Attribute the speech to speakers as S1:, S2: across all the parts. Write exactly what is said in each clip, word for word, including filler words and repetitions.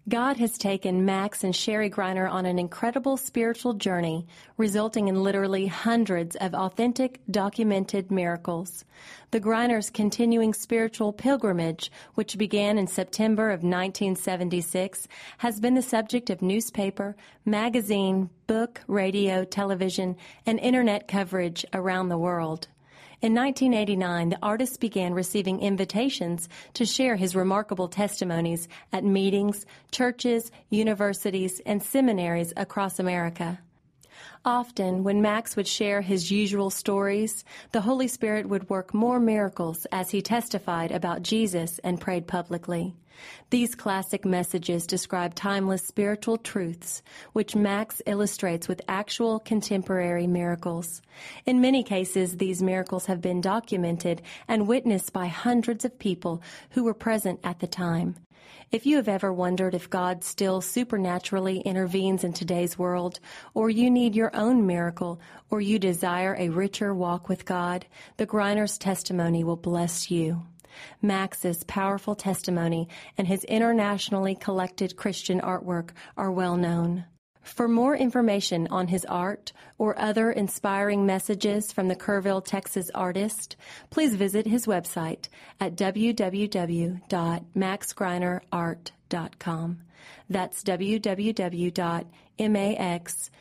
S1: God has taken Max and Sherry Greiner on an incredible spiritual journey, resulting in literally hundreds of authentic, documented miracles. The Greiners' continuing spiritual pilgrimage, which began in September of nineteen seventy-six, has been the subject of newspaper, magazine, book, radio, television, and internet coverage around the world. In nineteen eighty-nine, the artist began receiving invitations to share his remarkable testimonies at meetings, churches, universities, and seminaries across America. Often, when Max would share his usual stories, the Holy Spirit would work more miracles as he testified about Jesus and prayed publicly. These classic messages describe timeless spiritual truths, which Max illustrates with actual contemporary miracles. In many cases, these miracles have been documented and witnessed by hundreds of people who were present at the time. If you have ever wondered if God still supernaturally intervenes in today's world, or you need your own miracle, or you desire a richer walk with God, the Greiners' testimony will bless you. Max's powerful testimony and his internationally collected Christian artwork are well known. For more information on his art or other inspiring messages from the Kerrville, Texas artist, please visit his website at w w w dot max greiner art dot com. That's w w w dot max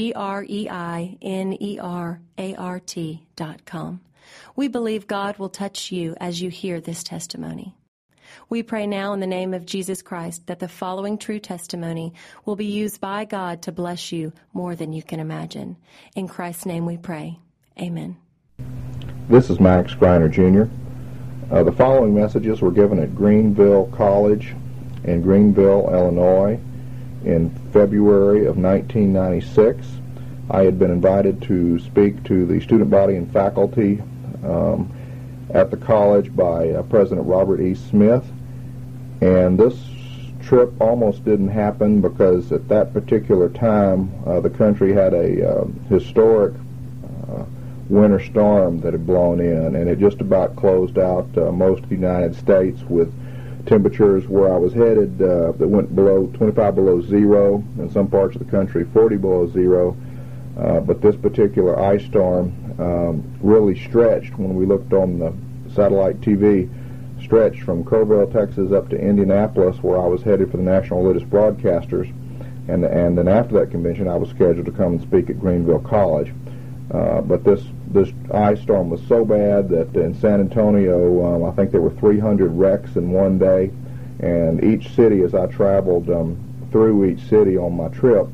S1: greiner art dot com. We believe God will touch you as you hear this testimony. We pray now in the name of Jesus Christ that the following true testimony will be used by God to bless you more than you can imagine. In Christ's name we pray. Amen.
S2: This is Max Greiner, Junior Uh, the following messages were given at Greenville College in Greenville, Illinois in February of nineteen ninety-six. I had been invited to speak to the student body and faculty um, at the college by uh, President Robert E. Smith, and this trip almost didn't happen because at that particular time uh, the country had a uh, historic uh, winter storm that had blown in, and it just about closed out uh, most of the United States with temperatures where I was headed uh, that went below twenty-five below zero, in some parts of the country forty below zero. Uh, but this particular ice storm um, really stretched, when we looked on the satellite T V, stretched from Kerrville, Texas up to Indianapolis, where I was headed for the National Religious Broadcasters. And, and then after that convention, I was scheduled to come and speak at Greenville College. Uh, but this, this ice storm was so bad that in San Antonio, um, I think there were three hundred wrecks in one day. And each city, as I traveled um, through each city on my trip,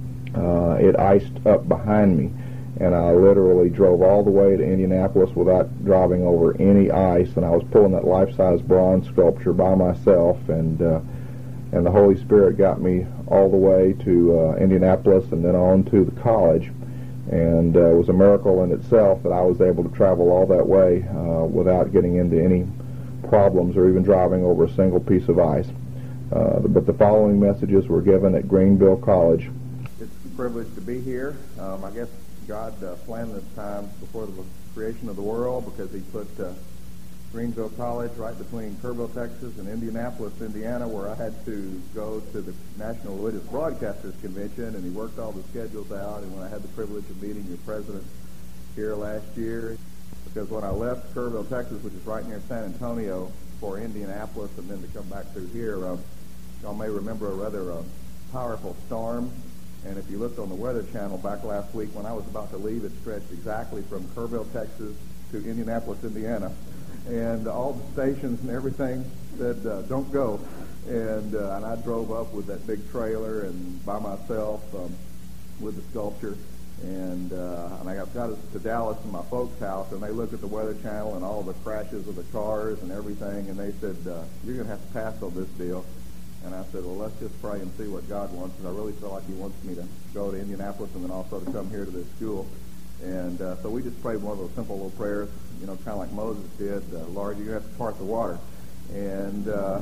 S2: Uh, it iced up behind me, and I literally drove all the way to Indianapolis without driving over any ice, and I was pulling that life-size bronze sculpture by myself, and uh, and the Holy Spirit got me all the way to uh, Indianapolis and then on to the college, and uh, it was a miracle in itself that I was able to travel all that way uh, without getting into any problems or even driving over a single piece of ice. Uh, but the following messages were given at Greenville College.
S3: Privilege to be here. Um, I guess God uh, planned this time before the creation of the world, because he put uh, Greenville College right between Kerrville, Texas and Indianapolis, Indiana, where I had to go to the National Religious Broadcasters Convention, and he worked all the schedules out. And when I had the privilege of meeting your president here last year, because when I left Kerrville, Texas, which is right near San Antonio, for Indianapolis and then to come back through here, uh, y'all may remember a rather uh, powerful storm. And if you looked on the Weather Channel back last week, when I was about to leave, it stretched exactly from Kerrville, Texas to Indianapolis, Indiana. And all the stations and everything said, uh, don't go. And, uh, and I drove up with that big trailer and by myself um, with the sculpture. And, uh, and I got, got us to Dallas to my folks' house, and they looked at the Weather Channel and all the crashes of the cars and everything, and they said, uh, you're going to have to pass on this deal. And I said, well, let's just pray and see what God wants. And I really feel like he wants me to go to Indianapolis and then also to come here to this school. And uh, so we just prayed one of those simple little prayers, you know, kind of like Moses did. Uh, Lord, you're going to have to part the water. And, uh,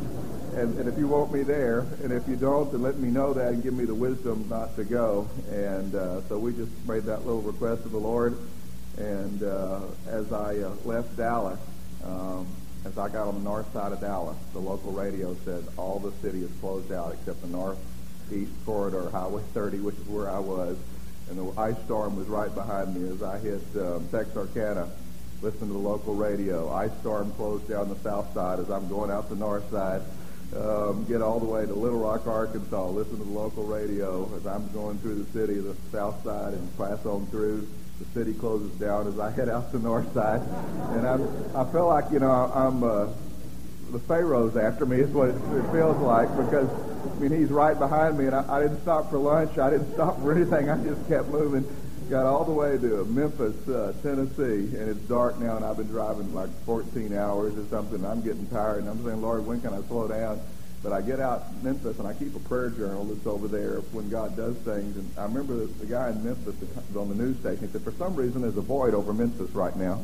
S3: and and if you want me there, and if you don't, then let me know that and give me the wisdom not to go. And uh, so we just made that little request of the Lord. And uh, as I uh, left Dallas, um, as I got on the north side of Dallas, the local radio said all the city is closed out except the northeast corridor, Highway thirty, which is where I was. And the ice storm was right behind me as I hit um, Texarkana, listening to the local radio. Ice storm closed down the south side as I'm going out the north side. Um, get all the way to Little Rock, Arkansas, listen to the local radio as I'm going through the city, the south side, and pass on through. The city closes down as I head out the north side. And I'm, I feel like, you know, I'm uh, the Pharaoh's after me is what it, it feels like, because, I mean, he's right behind me, and I, I didn't stop for lunch. I didn't stop for anything. I just kept moving. Got all the way to Memphis, uh, Tennessee, and it's dark now, and I've been driving like fourteen hours or something. I'm getting tired, and I'm saying, Lord, when can I slow down? But I get out in Memphis, and I keep a prayer journal that's over there when God does things. And I remember the, the guy in Memphis that was on the news station. He said, for some reason, there's a void over Memphis right now.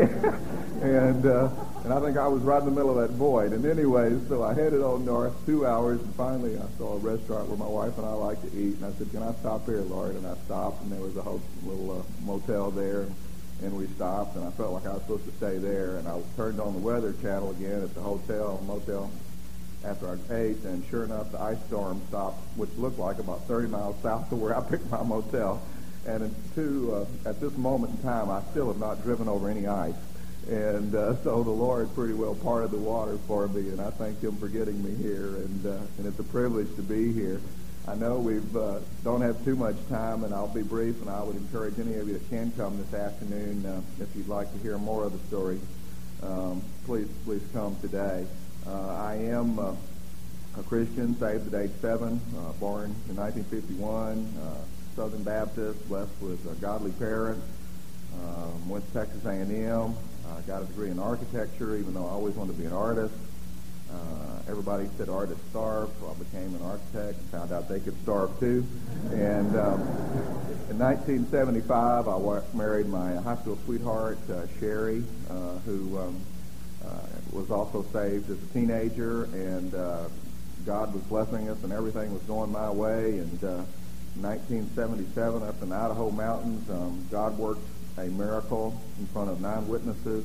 S3: and uh, and I think I was right in the middle of that void. And anyways, so I headed on north two hours, and finally I saw a restaurant where my wife and I like to eat. And I said, can I stop here, Lord? And I stopped, and there was a whole little uh, motel there. And we stopped, and I felt like I was supposed to stay there. And I turned on the Weather Channel again at the hotel, motel, after I ate, and sure enough, the ice storm stopped, which looked like about thirty miles south of where I picked my motel. And in two, uh, at this moment in time, I still have not driven over any ice. And uh, so the Lord pretty well parted the water for me, and I thank Him for getting me here. And uh, and it's a privilege to be here. I know we uh, don't have too much time, and I'll be brief, and I would encourage any of you that can come this afternoon, uh, if you'd like to hear more of the story, um, please, please come today. Uh, I am uh, a Christian, saved at age seven, uh, born in nineteen fifty-one, uh, Southern Baptist, blessed with uh, godly parents, um, went to Texas A and M, uh, got a degree in architecture, even though I always wanted to be an artist. Uh, everybody said artists starve, so I became an architect and found out they could starve too. And um, in nineteen seventy-five, I wa- married my high school sweetheart, uh, Sherry, uh, who um, uh, was also saved as a teenager, and uh, God was blessing us, and everything was going my way. And uh, in nineteen seventy-seven, up in the Idaho mountains, um, God worked a miracle in front of nine witnesses.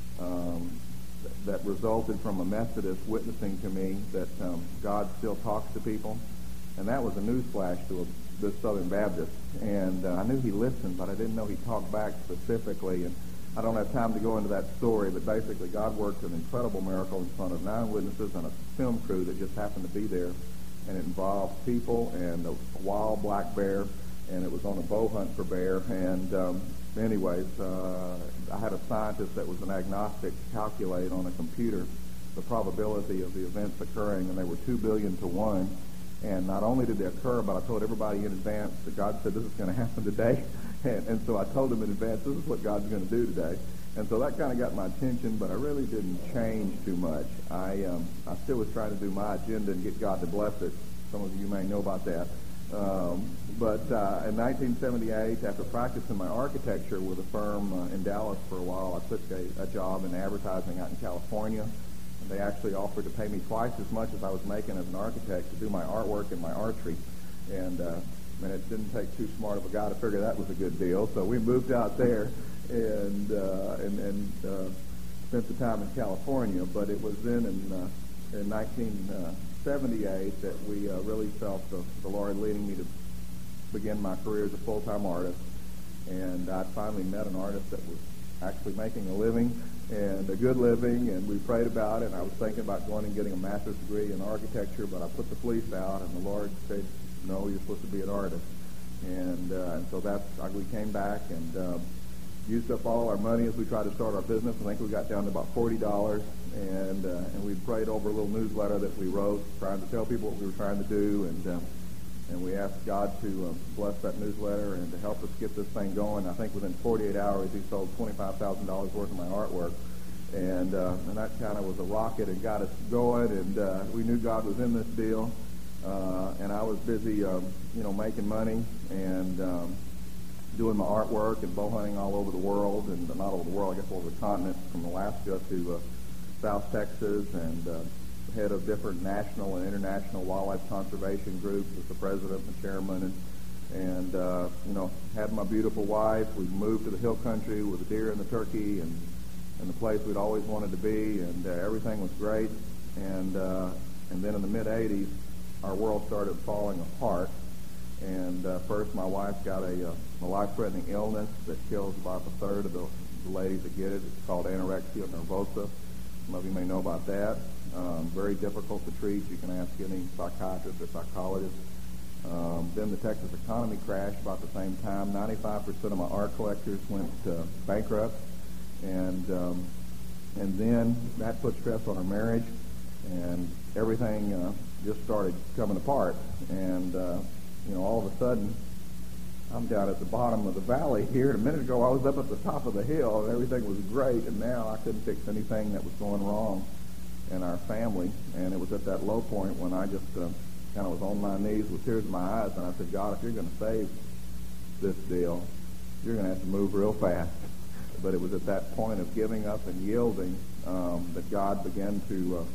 S3: Um, that resulted from a Methodist witnessing to me that um, God still talks to people. And that was a newsflash to a, this Southern Baptist. And uh, I knew he listened, but I didn't know he talked back specifically. And I don't have time to go into that story, but basically God worked an incredible miracle in front of nine witnesses and a film crew that just happened to be there. And it involved people and a wild black bear, and it was on a bow hunt for bear. And um, anyways, uh, I had a scientist that was an agnostic calculate on a computer the probability of the events occurring, and they were two billion to one. And not only did they occur, but I told everybody in advance that God said this is going to happen today. And, and so I told them in advance, this is what God's going to do today. And so that kind of got my attention, but I really didn't change too much. I um, I still was trying to do my agenda and get God to bless it. Some of you may know about that. Um, but uh, in nineteen seventy-eight, after practicing my architecture with a firm uh, in Dallas for a while, I took a, a job in advertising out in California. And they actually offered to pay me twice as much as I was making as an architect to do my artwork and my archery. And, uh, and it didn't take too smart of a guy to figure that was a good deal. So we moved out there and uh, and, and uh, spent the time in California. But it was then in, uh, in nineteen seventy-eight that we uh, really felt the, the Lord leading me to begin my career as a full-time artist. And I finally met an artist that was actually making a living, and a good living, and we prayed about it. And I was thinking about going and getting a master's degree in architecture, but I put the fleece out, and the Lord said, no, you're supposed to be an artist. And, uh, and so that's, we came back and uh, used up all our money as we tried to start our business. I think we got down to about forty dollars, and uh, and we prayed over a little newsletter that we wrote, trying to tell people what we were trying to do, and uh, and we asked God to uh, bless that newsletter and to help us get this thing going. I think within forty-eight hours, He sold twenty-five thousand dollars worth of my artwork, and uh, and that kind of was a rocket and got us going, and uh, we knew God was in this deal, uh, and I was busy, um, you know, making money and um, doing my artwork and bow hunting all over the world, and not all over the world, I guess all over the continent, from Alaska to uh, South Texas, and uh, head of different national and international wildlife conservation groups as the president and chairman, and, and uh, you know, had my beautiful wife. We moved to the hill country with the deer and the turkey, and in the place we'd always wanted to be, and uh, everything was great. And uh, and then in the mid eighties, our world started falling apart. And uh, first, my wife got a, uh, a life-threatening illness that kills about a third of the, the ladies that get it. It's called anorexia nervosa. Some of you may know about that. Um, very difficult to treat. You can ask any psychiatrist or psychologist. Um, then the Texas economy crashed about the same time. ninety-five percent of my art collectors went uh, bankrupt. And um, and then that put stress on our marriage, and everything uh, just started coming apart. And uh, you know, all of a sudden, I'm down at the bottom of the valley here. And a minute ago, I was up at the top of the hill, and everything was great. And now I couldn't fix anything that was going wrong in our family. And it was at that low point when I just uh, kind of was on my knees with tears in my eyes, and I said, God, if you're going to save this deal, you're going to have to move real fast. But it was at that point of giving up and yielding um, that God began to uh,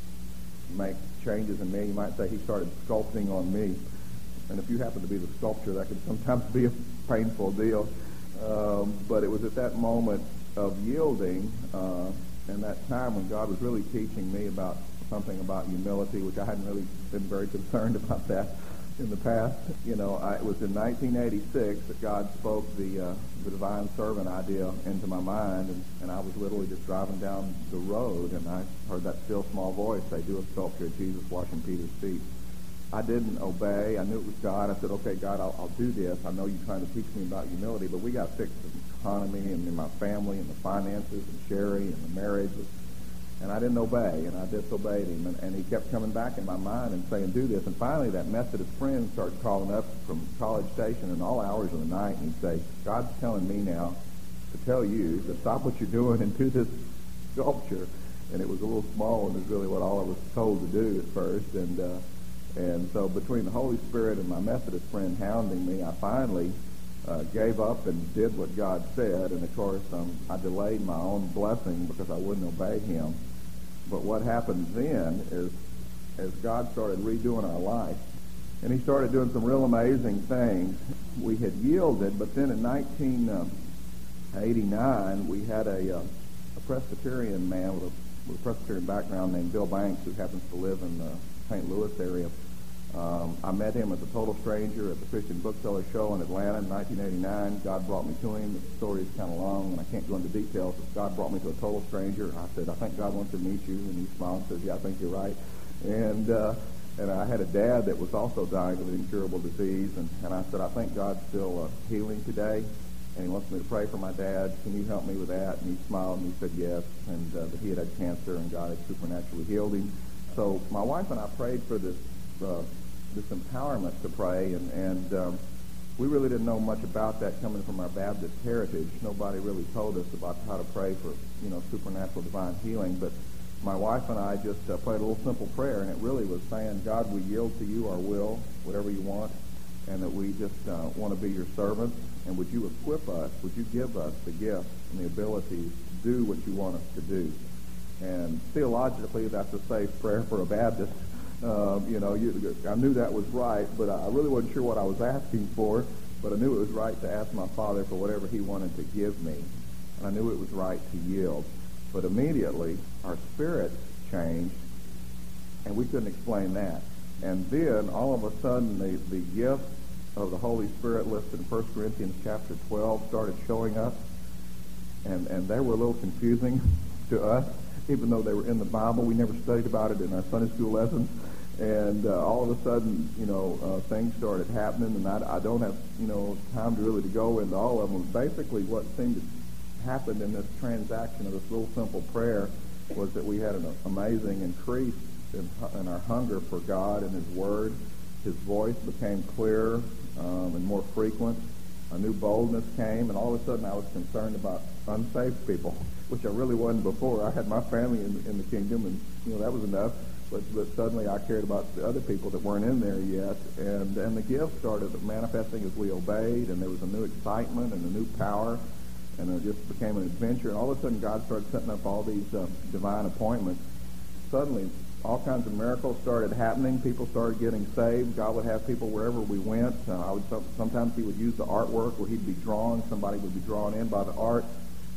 S3: make changes in me. You might say he started sculpting on me. And if you happen to be the sculptor, that can sometimes be a painful deal. Um, but it was at that moment of yielding uh, and that time when God was really teaching me about something about humility, which I hadn't really been very concerned about that in the past. You know, I, it was in nineteen eighty-six that God spoke the uh, the divine servant idea into my mind, and, and I was literally just driving down the road, and I heard that still small voice say, do a sculpture of Jesus washing Peter's feet. I didn't obey. I knew it was God. I said, okay, God, I'll, I'll do this. I know you're trying to teach me about humility, but we got to fix the economy and in my family and the finances and Sherry and the marriage. And I didn't obey, and I disobeyed him. And, and he kept coming back in my mind and saying, do this. And finally, that Methodist friend started calling up from College Station in all hours of the night, and he'd say, God's telling me now to tell you to stop what you're doing and do this sculpture. And it was a little small, and it was really what all I was told to do at first. And uh, and so between the Holy Spirit and my Methodist friend hounding me, I finally uh, gave up and did what God said. And, of course, um, I delayed my own blessing because I wouldn't obey him. But what happened then is, as God started redoing our life, and he started doing some real amazing things, we had yielded, but then in nineteen eighty-nine, we had a, uh, a Presbyterian man with a, with a Presbyterian background named Bill Banks, who happens to live in the Saint Louis area. Um, I met him as a total stranger at the Christian Bookseller Show in Atlanta in nineteen eighty-nine. God brought me to him. The story is kind of long, and I can't go into details, but God brought me to a total stranger. I said, I think God wants to meet you. And he smiled and said, yeah, I think you're right. And uh, and I had a dad that was also dying of an incurable disease, and, and I said, I think God's still uh, healing today, and he wants me to pray for my dad. Can you help me with that? And he smiled, and he said yes, and uh, that he had had cancer, and God had supernaturally healed him. So my wife and I prayed for this uh, this empowerment to pray, and, and um, we really didn't know much about that coming from our Baptist heritage. Nobody really told us about how to pray for, you know, supernatural divine healing, but my wife and I just uh, prayed a little simple prayer, and it really was saying, God, we yield to you our will, whatever you want, and that we just uh, want to be your servants, and would you equip us, would you give us the gift and the ability to do what you want us to do. And theologically, that's a safe prayer for a Baptist. Um, you know, you, I knew that was right, but I really wasn't sure what I was asking for, but I knew it was right to ask my Father for whatever he wanted to give me. And I knew it was right to yield. But immediately, our spirit changed, and we couldn't explain that. And then, all of a sudden, the, the gift of the Holy Spirit listed in First Corinthians chapter twelve started showing up, and, and they were a little confusing to us. Even though they were in the Bible, we never studied about it in our Sunday school lessons. And uh, all of a sudden, you know, uh, things started happening, and I, I don't have, you know, time to really to go into all of them. Basically, what seemed to happen in this transaction of this little simple prayer was that we had an amazing increase in, in our hunger for God and his word. His voice became clearer um, and more frequent. A new boldness came, and all of a sudden I was concerned about unsaved people, which I really wasn't before. I had my family in, in the kingdom, and you know that was enough. But, but suddenly I cared about the other people that weren't in there yet, and and the gift started manifesting as we obeyed, and there was a new excitement and a new power, and it just became an adventure. And all of a sudden God started setting up all these uh, divine appointments. Suddenly, all kinds of miracles started happening. People started getting saved. God would have people wherever we went. Uh, I would sometimes he would use the artwork where he'd be drawn. Somebody would be drawn in by the art,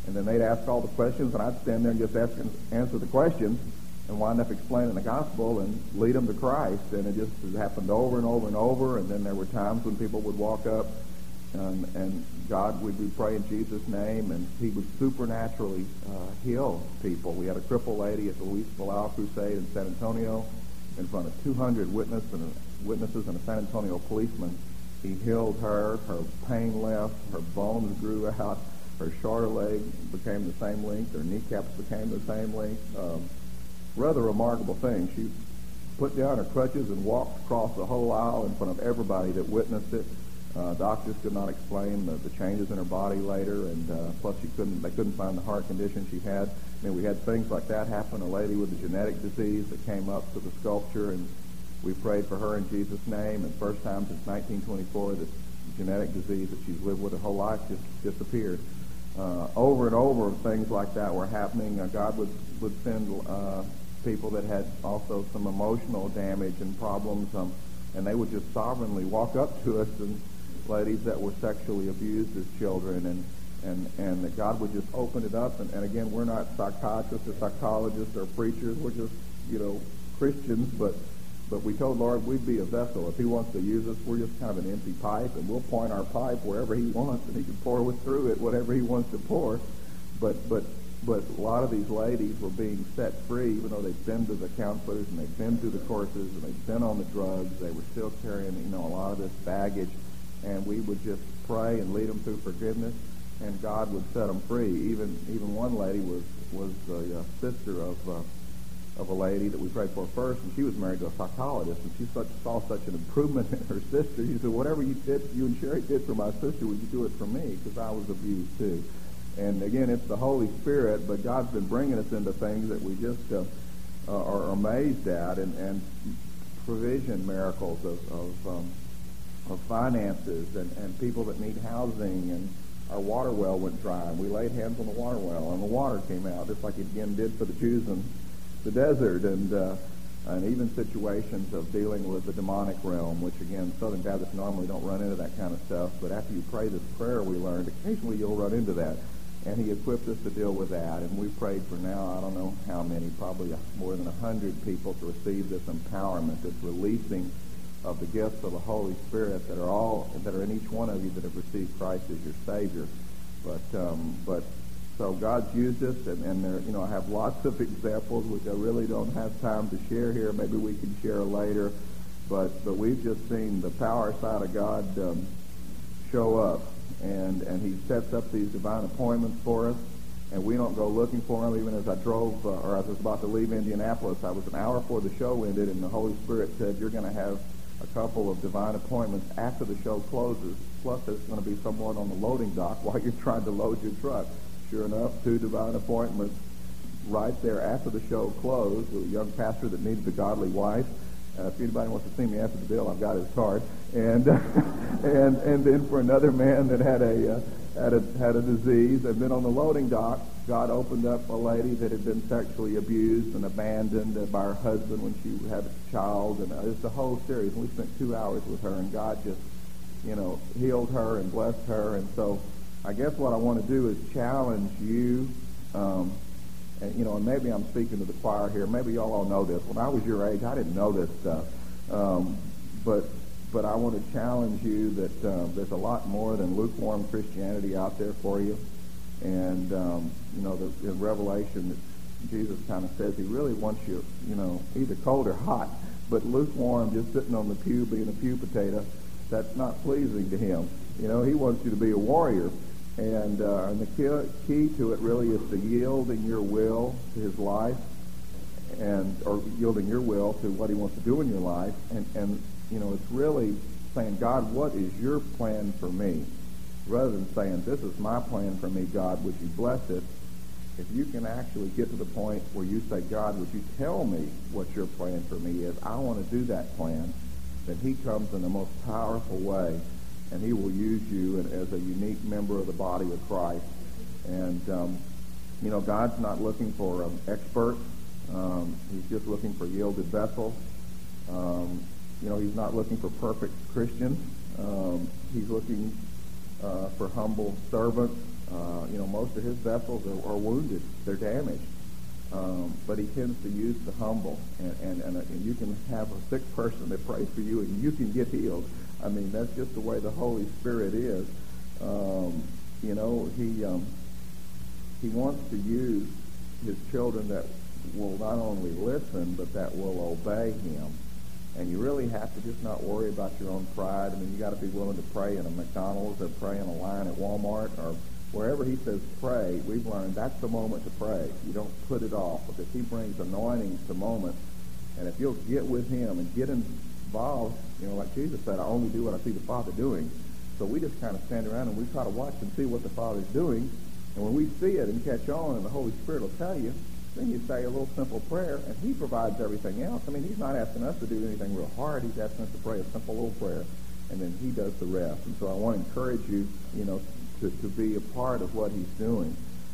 S3: And then they'd ask all the questions, and I'd stand there and just ask and answer the questions and wind up explaining the gospel and lead them to Christ. And it just it happened over and over and over. And then there were times when people would walk up and, and God would be pray in Jesus' name, and he would supernaturally uh, heal people. We had a crippled lady at the Luis Palau Crusade in San Antonio in front of two hundred witness and, witnesses and a San Antonio policeman. He healed her. Her pain left. Her bones grew out. Her shoulder leg became the same length. Her kneecaps became the same length. Um, rather remarkable thing. She put down her crutches and walked across the whole aisle in front of everybody that witnessed it. Uh, doctors could not explain the, the changes in her body later, and uh, plus she couldn't. They couldn't find the heart condition she had. I mean, we had things like that happen. A lady with a genetic disease that came up to the sculpture, and we prayed for her in Jesus' name. And first time since nineteen twenty-four, this genetic disease that she's lived with her whole life just disappeared. Uh, over and over, things like that were happening. Uh, God would would send uh, people that had also some emotional damage and problems, um, and they would just sovereignly walk up to us, and ladies that were sexually abused as children, and and and that God would just open it up. And, and again, we're not psychiatrists or psychologists or preachers. We're just, you know, Christians, but but we told Lord we'd be a vessel. If he wants to use us, we're just kind of an empty pipe, and we'll point our pipe wherever he wants, and he can pour through it whatever he wants to pour. But but but a lot of these ladies were being set free, even though they'd been to the counselors and they'd been through the courses and they'd been on the drugs. They were still carrying, you know, a lot of this baggage, and we would just pray and lead them through forgiveness, and God would set them free. Even even one lady was was the uh, sister of. Uh, of a lady that we prayed for first, and she was married to a psychologist, and she such, saw such an improvement in her sister. She said, whatever you did, you and Sherry did for my sister, would you do it for me? Because I was abused too. And again, it's the Holy Spirit, but God's been bringing us into things that we just uh, uh, are amazed at, and, and provision miracles of of, um, of finances, and, and people that need housing, and our water well went dry, and we laid hands on the water well, and the water came out, just like it again did for the Jews in the desert, and uh, and even situations of dealing with the demonic realm, which again, Southern Baptists normally don't run into that kind of stuff, but after you pray this prayer we learned, occasionally you'll run into that, and he equipped us to deal with that, and we prayed for now, I don't know how many, probably more than a hundred people to receive this empowerment, this releasing of the gifts of the Holy Spirit that are all, that are in each one of you that have received Christ as your Savior. But, um, but, So God's used us, and, and there, you know, I have lots of examples which I really don't have time to share here. Maybe we can share later, but but we've just seen the power side of God um, show up, and and He sets up these divine appointments for us, and we don't go looking for them. Even as I drove, uh, or I was about to leave Indianapolis, I was an hour before the show ended, and the Holy Spirit said, "You're going to have a couple of divine appointments after the show closes. Plus, there's going to be someone on the loading dock while you're trying to load your truck." Sure enough, two divine appointments right there after the show closed with a young pastor that needed a godly wife. Uh, if anybody wants to see me after the bill, I've got his card. And and and then for another man that had a uh, had a had a disease. And then on the loading dock, God opened up a lady that had been sexually abused and abandoned by her husband when she had a child, and uh, it's a whole series. And we spent two hours with her, and God just, you know, healed her and blessed her. And so I guess what I want to do is challenge you, um, and, you know, and maybe I'm speaking to the choir here. Maybe y'all all know this. When I was your age, I didn't know this stuff. Um, but but I want to challenge you that uh, there's a lot more than lukewarm Christianity out there for you. And, um, you know, the, in Revelation, Jesus kind of says he really wants you, you know, either cold or hot. But lukewarm, just sitting on the pew, being a pew potato, that's not pleasing to him. You know, he wants you to be a warrior. And, uh, and the key, key to it really is to yielding your will to his life, and or yielding your will to what he wants to do in your life. And, and you know, it's really saying, God, what is your plan for me? Rather than saying, this is my plan for me, God, would you bless it? If you can actually get to the point where you say, God, would you tell me what your plan for me is? I want to do that plan. Then he comes in the most powerful way, and he will use you as a unique member of the body of Christ. And, um, you know, God's not looking for um, experts. Um, he's just looking for yielded vessels. Um, you know, he's not looking for perfect Christians. Um, he's looking uh, for humble servants. Uh, you know, most of his vessels are, are wounded. They're damaged. Um, but he tends to use the humble. And, and, and, and you can have a sick person that prays for you and you can get healed. I mean, that's just the way the Holy Spirit is. Um, you know, he um, he wants to use his children that will not only listen, but that will obey him. And you really have to just not worry about your own pride. I mean, you got to be willing to pray in a McDonald's or pray in a line at Walmart or wherever he says pray. We've learned that's the moment to pray. You don't put it off, because he brings anointing to moments. And if you'll get with him and get involved, you know, like Jesus said, I only do what I see the Father doing. So we just kind of stand around and we try to watch and see what the Father's doing. And when we see it and catch on, and the Holy Spirit will tell you, then you say a little simple prayer, and he provides everything else. I mean, he's not asking us to do anything real hard. He's asking us to pray a simple little prayer, and then he does the rest. And so I want to encourage you, you know, to, to be a part of what he's doing.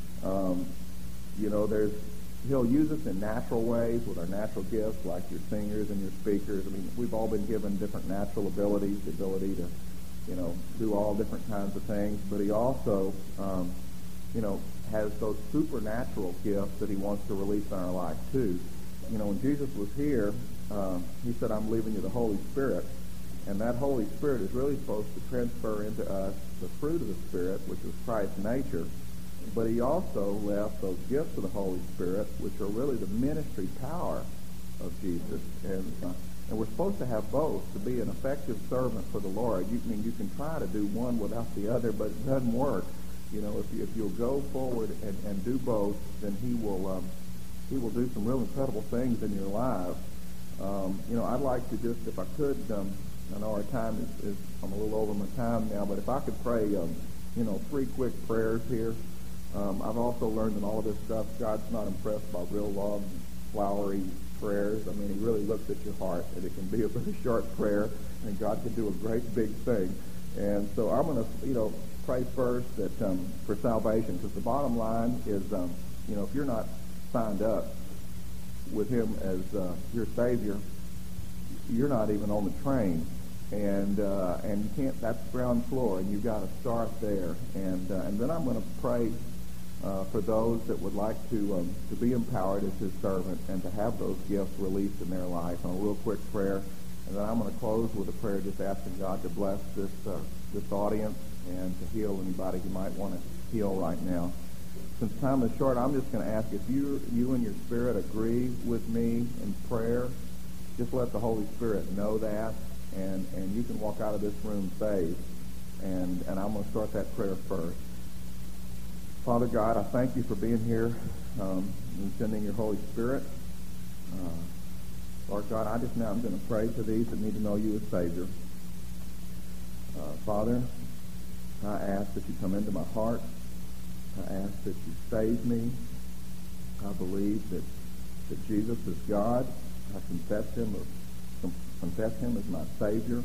S3: Um, you know, there's he'll use us in natural ways with our natural gifts, like your singers and your speakers. I mean, we've all been given different natural abilities, the ability to, you know, do all different kinds of things. But he also, um, you know, has those supernatural gifts that he wants to release in our life too. You know, when Jesus was here, um, he said, I'm leaving you the Holy Spirit. And that Holy Spirit is really supposed to transfer into us the fruit of the Spirit, which is Christ's nature. But he also left those gifts of the Holy Spirit, which are really the ministry power of Jesus. And uh, and we're supposed to have both to be an effective servant for the Lord. You I mean you can try to do one without the other, but it doesn't work. You know, if, you, if you'll go forward and, and do both, then he will um, he will do some real incredible things in your life. Um, you know, I'd like to just, if I could, um, I know our time is, is, I'm a little over my time now, but if I could pray, um, you know, three quick prayers here. Um, I've also learned in all of this stuff, God's not impressed by real long, flowery prayers. I mean, he really looks at your heart, and it can be a very short prayer, and God can do a great big thing. And so I'm going to, you know, pray first that um, for salvation, because the bottom line is, um, you know, if you're not signed up with him as uh, your Savior, you're not even on the train, and uh, and you can't. That's the ground floor, and you've got to start there. And uh, and then I'm going to pray uh, for those that would like to um, to be empowered as his servant and to have those gifts released in their life. And a real quick prayer, and then I'm going to close with a prayer, just asking God to bless this uh, this audience and to heal anybody who might want to heal right now. Since time is short, I'm just going to ask if you you and your spirit agree with me in prayer. Just let the Holy Spirit know that, and, and you can walk out of this room saved. And, and I'm going to start that prayer first. Father God, I thank you for being here um, and sending your Holy Spirit. Uh, Lord God, I just now I'm going to pray for these that need to know you as Savior. Uh, Father, I ask that you come into my heart. I ask that you save me. I believe that, that Jesus is God. I confess him, or confess him as my Savior.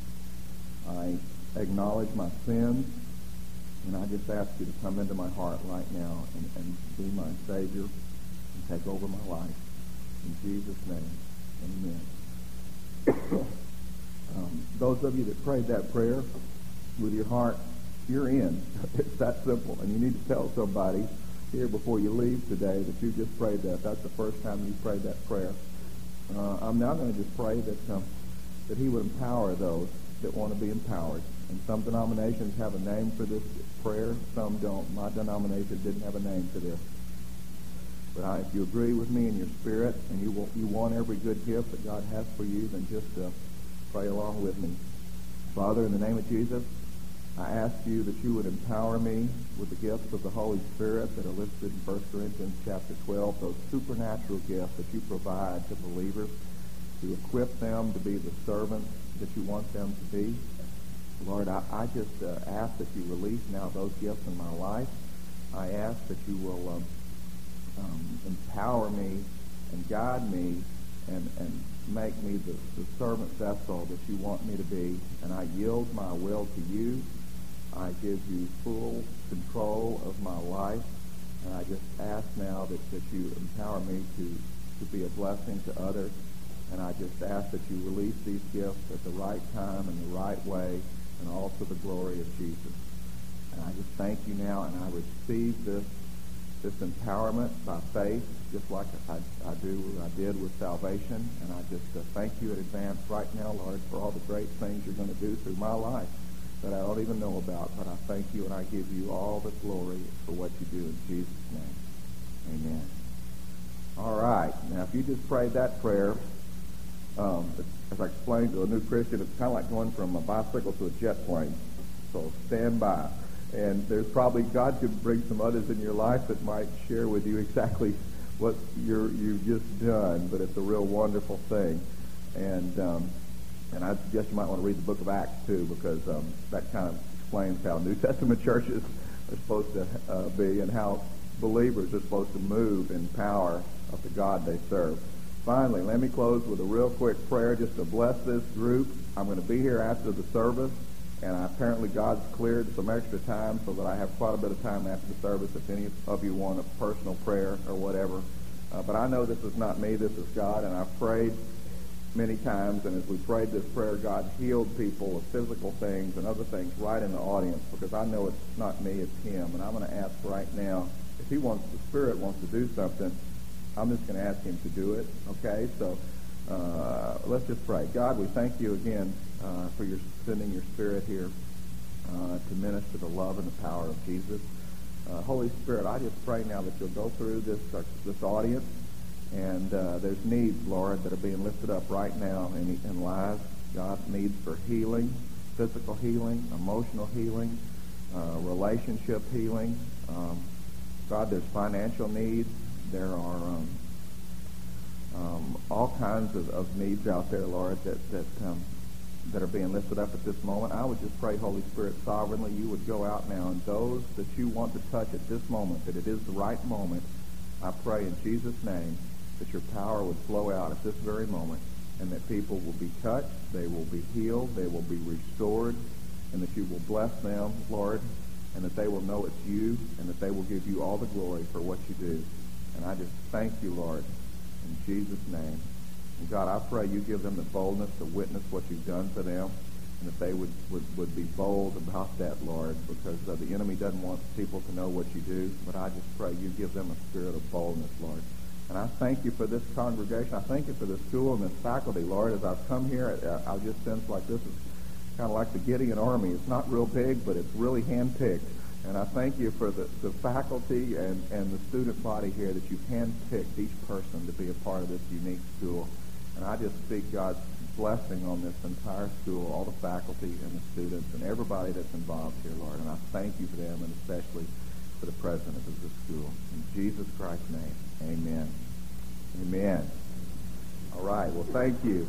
S3: I acknowledge my sins, and I just ask you to come into my heart right now and, and be my Savior and take over my life. In Jesus' name, amen. um, those of you that prayed that prayer with your heart, you're in. It's that simple, and you need to tell somebody here before you leave today that you just prayed that. That's the first time you prayed that prayer. Uh, I'm now going to just pray that um, that he would empower those that want to be empowered. And some denominations have a name for this prayer, some don't. My denomination didn't have a name for this. But I, if you agree with me in your spirit and you want, you want every good gift that God has for you, then just uh, pray along with me. Father, in the name of Jesus, I ask you that you would empower me with the gifts of the Holy Spirit that are listed in First Corinthians chapter twelve, those supernatural gifts that you provide to believers, to equip them to be the servants that you want them to be. Lord, I, I just uh, ask that you release now those gifts in my life. I ask that you will um, um, empower me and guide me and, and make me the, the servant vessel that you want me to be. And I yield my will to you. I give you full control of my life, and I just ask now that, that you empower me to, to be a blessing to others, and I just ask that you release these gifts at the right time and the right way, and all to the glory of Jesus. And I just thank you now, and I receive this this empowerment by faith, just like I, I do, I did with salvation. And I just uh, thank you in advance right now, Lord, for all the great things you're going to do through my life that I don't even know about. But I thank you, and I give you all the glory for what you do in Jesus' name. Amen. All right. Now, if you just prayed that prayer, um, as I explained to a new Christian, it's kind of like going from a bicycle to a jet plane. So stand by. And there's probably, God could bring some others in your life that might share with you exactly what you're, you've just done, but it's a real wonderful thing. And um, and I suggest you might want to read the book of Acts, too, because um, that kind of explains how New Testament churches are supposed to uh, be and how believers are supposed to move in power of the God they serve. Finally, let me close with a real quick prayer just to bless this group. I'm going to be here after the service. And apparently God's cleared some extra time so that I have quite a bit of time after the service if any of you want a personal prayer or whatever. Uh, but I know this is not me, this is God, and I've prayed many times, and as we prayed this prayer, God healed people of physical things and other things right in the audience, because I know it's not me, it's Him. And I'm going to ask right now, if He wants, the Spirit wants to do something, I'm just going to ask Him to do it, okay? So uh, let's just pray. God, we thank you again Uh, for your sending your Spirit here uh, to minister the love and the power of Jesus. Uh, Holy Spirit, I just pray now that you'll go through this uh, this audience, and uh, there's needs, Lord, that are being lifted up right now in, in lives. God, needs for healing, physical healing, emotional healing, uh, relationship healing. Um, God, there's financial needs. There are um, um, all kinds of, of needs out there, Lord, that that um, that are being lifted up at this moment. I would just pray, Holy Spirit, sovereignly, you would go out now, and those that you want to touch at this moment, that it is the right moment, I pray in Jesus' name that your power would flow out at this very moment, and that people will be touched, they will be healed, they will be restored, and that you will bless them, Lord, and that they will know it's you, and that they will give you all the glory for what you do. And I just thank you, Lord, in Jesus' name. And God, I pray you give them the boldness to witness what you've done for them, and that they would, would, would be bold about that, Lord, because uh, the enemy doesn't want people to know what you do. But I just pray you give them a spirit of boldness, Lord. And I thank you for this congregation. I thank you for this school and this faculty, Lord. As I've come here, I, I just sense like this is kind of like the Gideon Army. It's not real big, but it's really hand-picked. And I thank you for the, the faculty and, and the student body here that you've hand-picked each person to be a part of this unique school. And I just speak God's blessing on this entire school, all the faculty and the students and everybody that's involved here, Lord. And I thank you for them, and especially for the president of this school. In Jesus Christ's name, amen. Amen. All right. Well, thank you.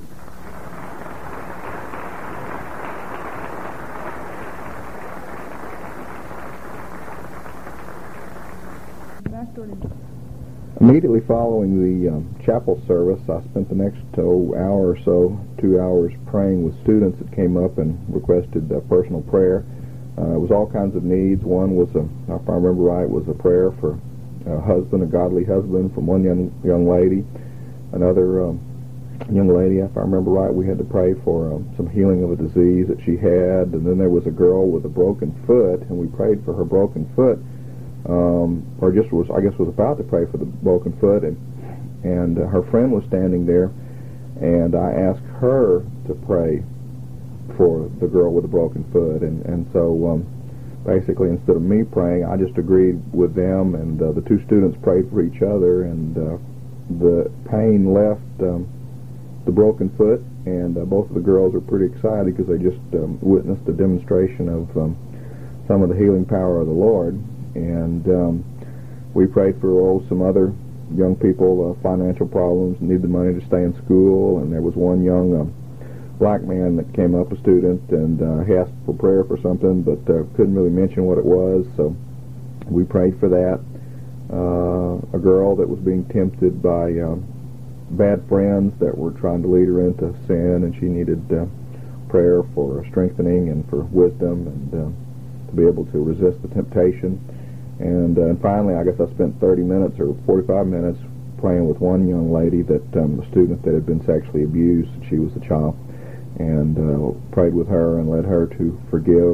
S2: Immediately following the um, chapel service, I spent the next oh, hour or so, two hours, praying with students that came up and requested uh, personal prayer. Uh, it was all kinds of needs. One was, a, if I remember right, was a prayer for a husband, a godly husband from one young young lady. Another um, young lady, if I remember right, we had to pray for um, some healing of a disease that she had. And then there was a girl with a broken foot, and we prayed for her broken foot. Um, or just was, I guess, was about to pray for the broken foot, and and uh, her friend was standing there, and I asked her to pray for the girl with the broken foot, and and so um, basically instead of me praying, I just agreed with them, and uh, the two students prayed for each other, and uh, the pain left um, the broken foot, and uh, both of the girls were pretty excited because they just um, witnessed a demonstration of um, some of the healing power of the Lord. And um, we prayed for oh, some other young people, uh, financial problems, needed money to stay in school. And there was one young uh, black man that came up, a student, and uh, he asked for prayer for something, but uh, couldn't really mention what it was. So we prayed for that. Uh, a girl that was being tempted by uh, bad friends that were trying to lead her into sin, and she needed uh, prayer for strengthening and for wisdom and uh, to be able to resist the temptation. And, uh, and finally, I guess I spent thirty minutes or forty-five minutes praying with one young lady, that um, a student that had been sexually abused. She was a child, and uh, prayed with her and led her to forgive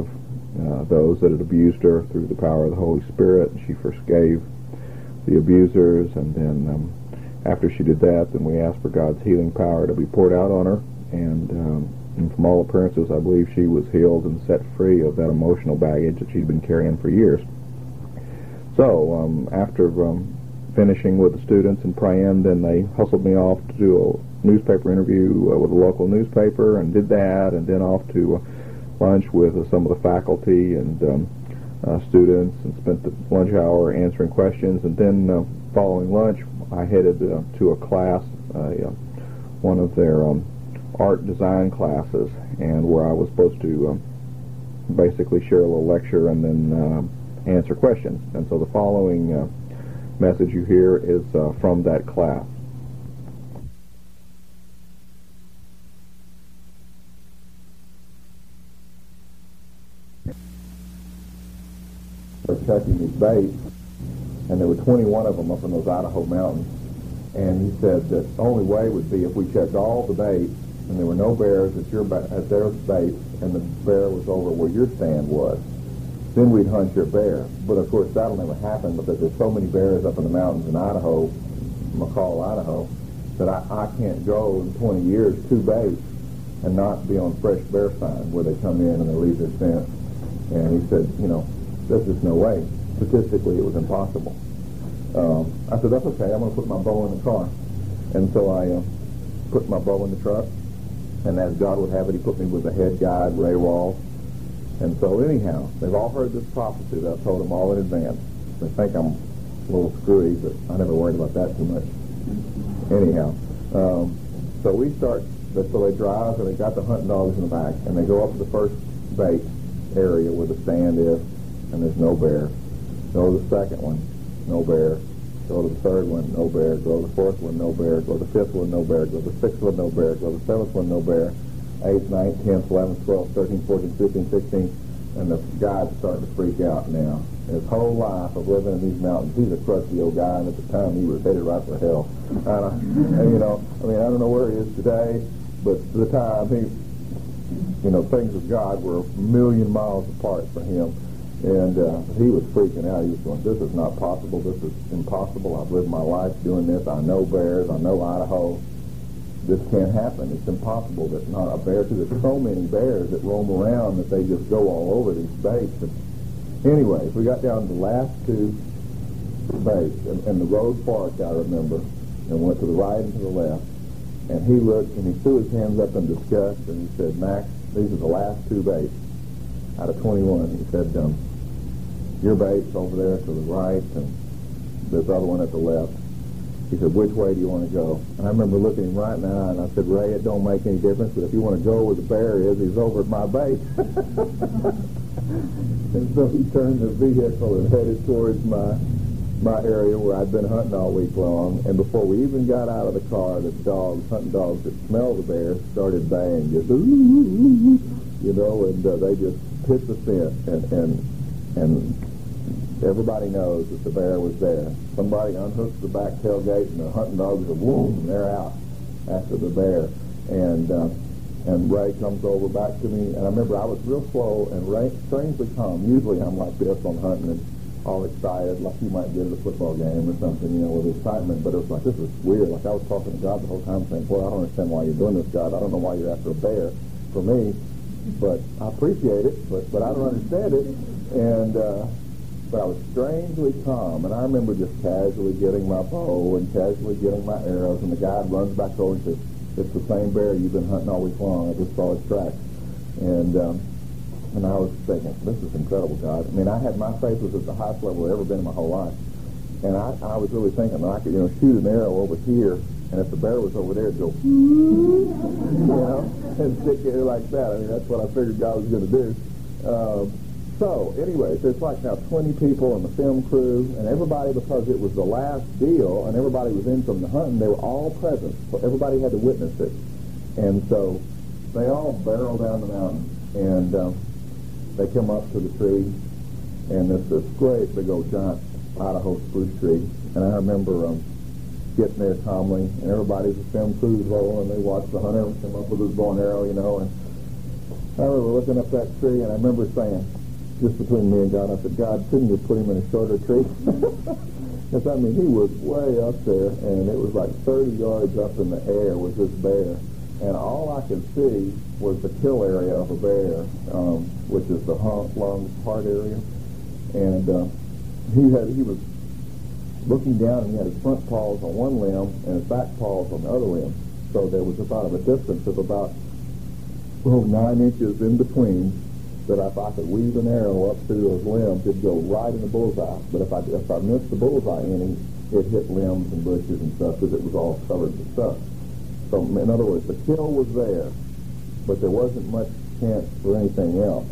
S2: uh, those that had abused her through the power of the Holy Spirit. She forgave the abusers, and then um, after she did that, then we asked for God's healing power to be poured out on her, and, um, and from all appearances, I believe she was healed and set free of that emotional baggage that she'd been carrying for years. So um, after um, finishing with the students and praying, then they hustled me off to do a newspaper interview uh, with a local newspaper, and did that, and then off to uh, lunch with uh, some of the faculty and um, uh, students, and spent the lunch hour answering questions. And then uh, following lunch, I headed uh, to a class, uh, one of their um, art design classes, and where I was supposed to um, basically share a little lecture and then uh, answer questions. And so the following uh, message you hear is uh, from that class. They're checking these baits, and there were twenty-one of them up in those Idaho mountains. And he said that the only way would be if we checked all the baits, and there were no bears at your ba- at their baits, and the bear was over where your stand was. Then we'd hunt your bear. But of course that'll never happen because there's so many bears up in the mountains in Idaho, McCall, Idaho, that I, I can't go in twenty years to baits and not be on fresh bear sign where they come in and they leave their scent. And he said, you know, there's just no way. Statistically, it was impossible. Um, I said, that's okay. I'm going to put my bow in the car. And so I uh, put my bow in the truck. And as God would have it, he put me with the head guide, Ray Rawls. And so anyhow, they've all heard this prophecy that I told them all in advance. They think I'm a little screwy, but I never worried about that too much. Anyhow, um, so we start, so they drive, and they got the hunting dogs in the back, and they go up to the first bait area where the stand is, and there's no bear. Go to the second one, no bear. Go to the third one, no bear. Go to the fourth one, no bear. Go to the fifth one, no bear. Go to the sixth one, no bear. Go to the seventh one, no bear. Eighth, ninth, tenth, eleventh, twelfth, thirteenth, fourteenth, fifteenth, sixteenth, and the guy's starting to freak out now. His whole life of living in these mountains, he's a crusty old guy, and at the time he was headed right for hell. And, I, and you know, I mean, I don't know where he is today, but at the time, he, you know, things of God were a million miles apart for him. And uh, he was freaking out. He was going, this is not possible. This is impossible. I've lived my life doing this. I know bears. I know Idaho. This can't happen. It's impossible that not a bear, because there's so many bears that roam around that they just go all over these baits. And anyway, we got down to the last two baits, and, and the road forked, I remember, and went to the right and to the left. And he looked, and he threw his hands up in disgust, and he said, Max, these are the last two baits out of twenty-one. He said, um, your bait's over there to the right, and this other one at the left. He said, which way do you want to go? And I remember looking him right in the eye, and I said, Ray, it don't make any difference, but if you want to go where the bear is, he's over at my bait. And so he turned the vehicle and headed towards my my area where I'd been hunting all week long. And before we even got out of the car, the dogs, hunting dogs that smell the bear, started baying, just, you know, and uh, they just hit the scent, and, and, and everybody knows that the bear was there. Somebody unhooks the back tailgate, and the hunting dogs are boom, and they're out after the bear. And uh, and Ray comes over back to me, and I remember I was real slow and Ray strangely calm. Usually I'm like this on hunting and all excited, like you might get at a football game or something, you know, with excitement. But it was like, this is weird. Like I was talking to God the whole time, saying, "Boy, I don't understand why you're doing this, God. I don't know why you're after a bear for me, but I appreciate it, but but I don't understand it." And uh, but I was strangely calm, and I remember just casually getting my bow and casually getting my arrows, and the guy runs back over and says, "It's the same bear you've been hunting all week long. I just saw its tracks." And um, and I was thinking, this is incredible, God. I mean, I had my faith was at the highest level I've ever been in my whole life, and I, I was really thinking that I could, you know, shoot an arrow over here, and if the bear was over there, it'd go, you know, and stick it like that. I mean, that's what I figured God was going to do. Um, So, anyways, there's like now twenty people in the film crew, and everybody, because it was the last deal, and everybody was in from the hunting, they were all present. So everybody had to witness it. And so they all barrel down the mountain, and um, they come up to the tree, and it's this great big old giant Idaho spruce tree. And I remember um, getting there calmly, and everybody's the film crew's rolling, and they watch the hunter come up with his bow and arrow, you know, and I remember looking up that tree, and I remember saying,
S3: just between me and God, I said, God, couldn't you put him in a shorter tree? Because, I mean, he was way up there, and it was like thirty yards up in the air was this bear. And all I could see was the kill area of a bear, um, which is the hump, lungs, heart area. And uh, he had he was looking down, and he had his front paws on one limb and his back paws on the other limb. So there was about a distance of about oh, nine inches in between, that if I could weave an arrow up through those limbs, it'd go right in the bullseye. But if I if I missed the bullseye any, it hit limbs and bushes and stuff because it was all covered with stuff. So in other words, the kill was there, but there wasn't much chance for anything else.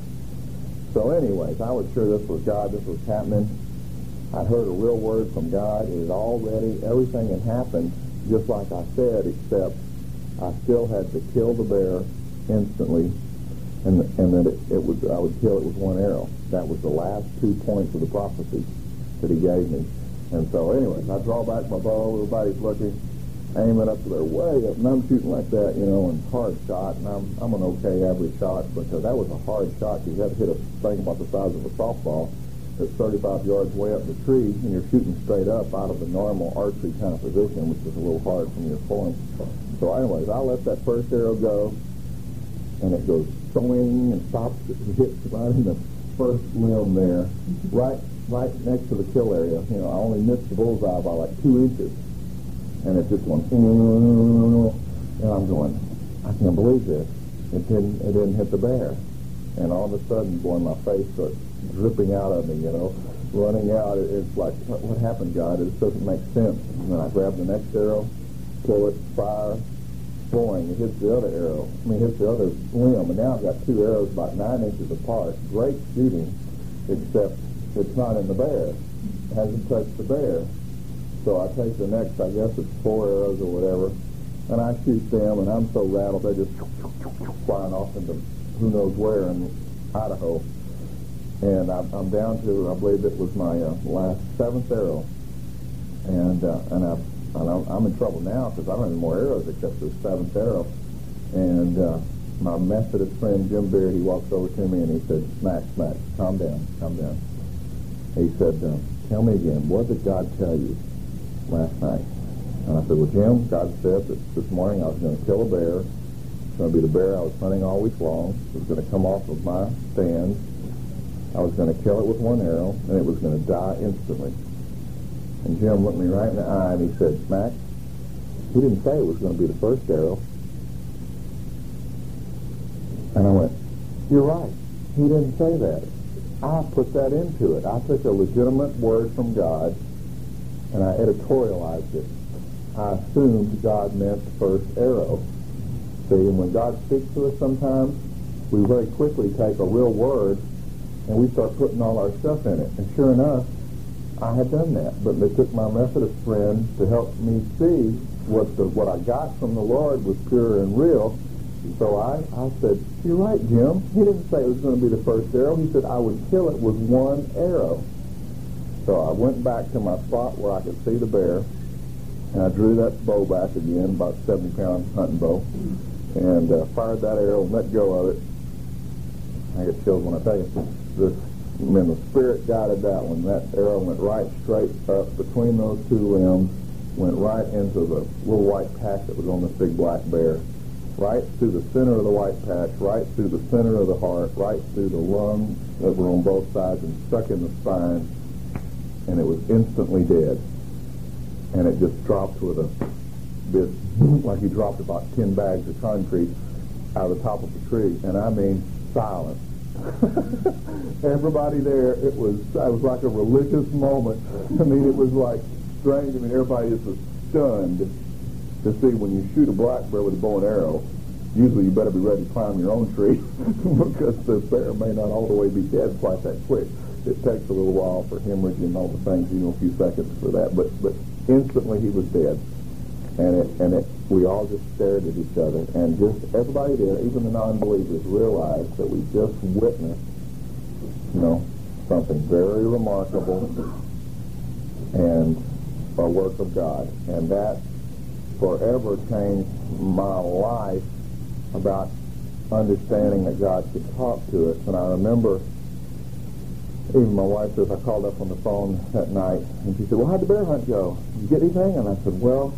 S3: So anyways, I was sure this was God, this was happening. I heard a real word from God. It had already, everything had happened just like I said, except I still had to kill the bear instantly, and and that it, it would I would kill it with one arrow. That was the last two points of the prophecy that he gave me. And so anyways, I draw back my bow, everybody's looking, aiming up to their way up, and I'm shooting like that, you know, and hard shot, and I'm I'm an okay average shot, but uh, that was a hard shot because you had to hit a thing about the size of a softball that's thirty-five yards way up the tree, and you're shooting straight up out of the normal archery kind of position, which is a little hard from your point. So anyways, I let that first arrow go, and it goes swing and stops, it hits right in the first limb there, right right next to the kill area. You know, I only missed the bullseye by like two inches. And it just went, and I'm going, I can't believe this. It didn't, it didn't hit the bear. And all of a sudden, boy, my face starts dripping out of me, you know, running out. It, it's like, what, what happened, God? It doesn't make sense. And then I grab the next arrow, pull it, fire, boing, it hits the other arrow. I mean, it hits the other limb. And now I've got two arrows about nine inches apart. Great shooting, except it's not in the bear. It hasn't touched the bear. So I take the next, I guess it's four arrows or whatever, and I shoot them, and I'm so rattled, they just flying off into who knows where in Idaho. And I'm, I'm down to, I believe it was my uh, last seventh arrow. And uh, and, I, and I'm, I'm in trouble now because I don't have any more arrows except this seventh arrow. And uh, my Methodist friend, Jim Beard, he walks over to me and he said, Max, Max, calm down, calm down. He said, uh, tell me again, what did God tell you last night? And I said, well, Jim, God said that this morning I was going to kill a bear. It's going to be the bear I was hunting all week long. It was going to come off of my stand. I was going to kill it with one arrow, and it was going to die instantly. And Jim looked me right in the eye, and he said, Max, he didn't say it was going to be the first arrow. And I went, you're right. He didn't say that. I put that into it. I took a legitimate word from God, and I editorialized it. I assumed God meant the first arrow. See, and when God speaks to us sometimes, we very quickly take a real word and we start putting all our stuff in it. And sure enough, I had done that. But it took my Methodist friend to help me see what the what I got from the Lord was pure and real. So I, I said, you're right, Jim. He didn't say it was going to be the first arrow. He said I would kill it with one arrow. So I went back to my spot where I could see the bear, and I drew that bow back again, about seventy pound hunting bow, and uh, fired that arrow and let go of it. I get chills when I tell you. The, when the Spirit guided that one, that arrow went right straight up between those two limbs, went right into the little white patch that was on this big black bear, right through the center of the white patch, right through the center of the heart, right through the lungs that were on both sides, and stuck in the spine. And it was instantly dead. And it just dropped with a bit, like you dropped about ten bags of concrete out of the top of the tree. And I mean, silence. Everybody there, it was, it was like a religious moment. I mean, it was like strange. I mean, everybody just was stunned to see when you shoot a black bear with a bow and arrow, usually you better be ready to climb your own tree because the bear may not all the way be dead quite that quick. It takes a little while for hemorrhage and all the things, you know, a few seconds for that. But but instantly he was dead. And it, and it, we all just stared at each other. And just everybody there, even the non-believers, realized that we just witnessed, you know, something very remarkable and a work of God. And that forever changed my life about understanding that God could talk to us. And I remember even my wife says, I called up on the phone that night, and she said, well, how'd the bear hunt go? Did you get anything? And I said, well,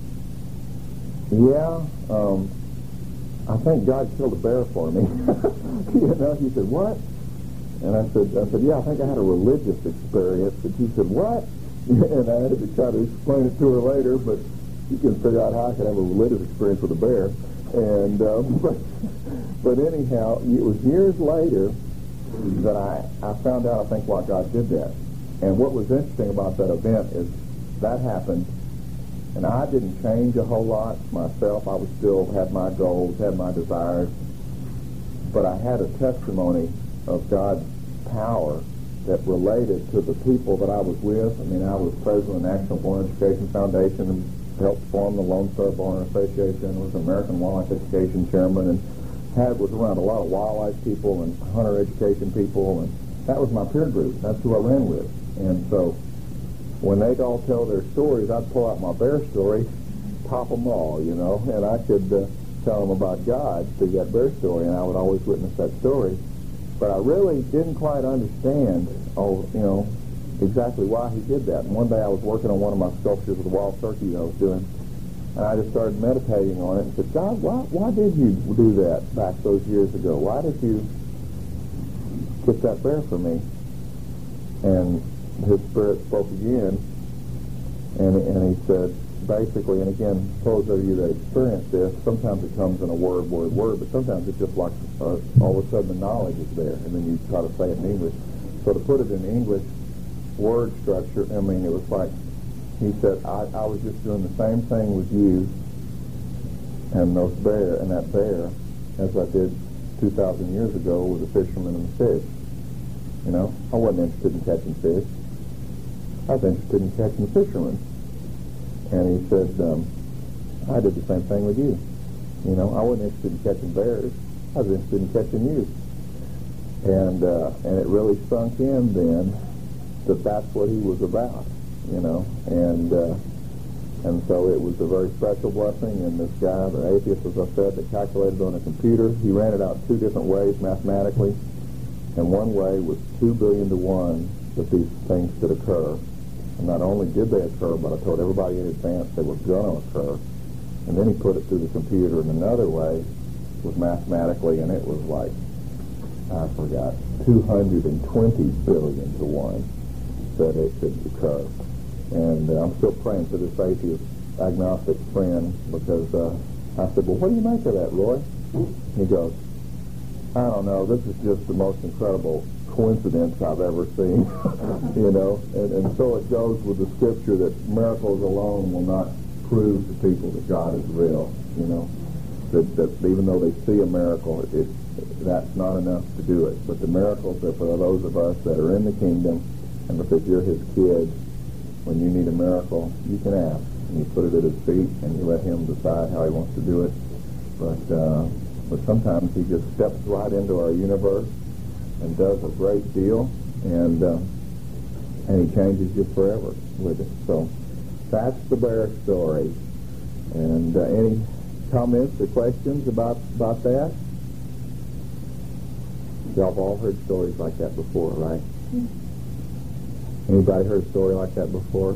S3: yeah, um, I think God killed a bear for me. You know, she said, what? And I said, I said, yeah, I think I had a religious experience. And she said, what? And I had to try to explain it to her later, but you can figure out how I could have a religious experience with a bear. And um, but, but anyhow, it was years later that I, I found out, I think, why God did that. And what was interesting about that event is that happened, and I didn't change a whole lot myself. I was still had my goals, had my desires, but I had a testimony of God's power that related to the people that I was with. I mean, I was president of the National Born Education Foundation and helped form the Lone Star Born Association, was American Wildlife Education Chairman, and had was around a lot of wildlife people and hunter education people, and that was my peer group. That's who I ran with. And so when they'd all tell their stories, I'd pull out my bear story, top them all, you know, and I could uh, tell them about God through that bear story, and I would always witness that story. But I really didn't quite understand, oh, you know, exactly why he did that. And one day I was working on one of my sculptures of the wild turkey that I was doing, and I just started meditating on it and said, God, why, why did you do that back those years ago? Why did you get that bear for me? And his spirit spoke again, and, and he said, basically, and again, those of you that experience this, sometimes it comes in a word, word, word, but sometimes it's just like uh, all of a sudden the knowledge is there, and then you try to say it in English. So to put it in English word structure, I mean, it was like, he said, I, I was just doing the same thing with you and those bear and that bear as I did two thousand years ago with the fisherman and the fish. You know, I wasn't interested in catching fish. I was interested in catching fishermen. And he said, um, I did the same thing with you. You know, I wasn't interested in catching bears. I was interested in catching you. And uh, and it really sunk in then that that's what he was about, you know. And uh, and so it was a very special blessing. And this guy, the atheist, as I said, that calculated on a computer, he ran it out two different ways mathematically. And one way was two billion to one that these things could occur. And not only did they occur, but I told everybody in advance they were going to occur. And then he put it through the computer in another way, was mathematically, and it was like, I forgot, two hundred twenty billion to one that it could occur. And uh, I'm still praying for this atheist agnostic friend because uh, I said, well, what do you make of that, Roy? He goes, I don't know, this is just the most incredible coincidence I've ever seen. You know, and, and so it goes with the scripture that miracles alone will not prove to people that God is real, you know, that, that even though they see a miracle, it, it that's not enough to do it. But the miracles are for those of us that are in the kingdom, and because you're his kid, when you need a miracle, you can ask, and you put it at his feet, and you let him decide how he wants to do it. But uh, but sometimes he just steps right into our universe and does a great deal, and uh, and he changes you forever with it. So that's the bear story. And uh, any comments or questions about about that? Y'all have all heard stories like that before, right? Mm-hmm. Anybody heard a story like that before?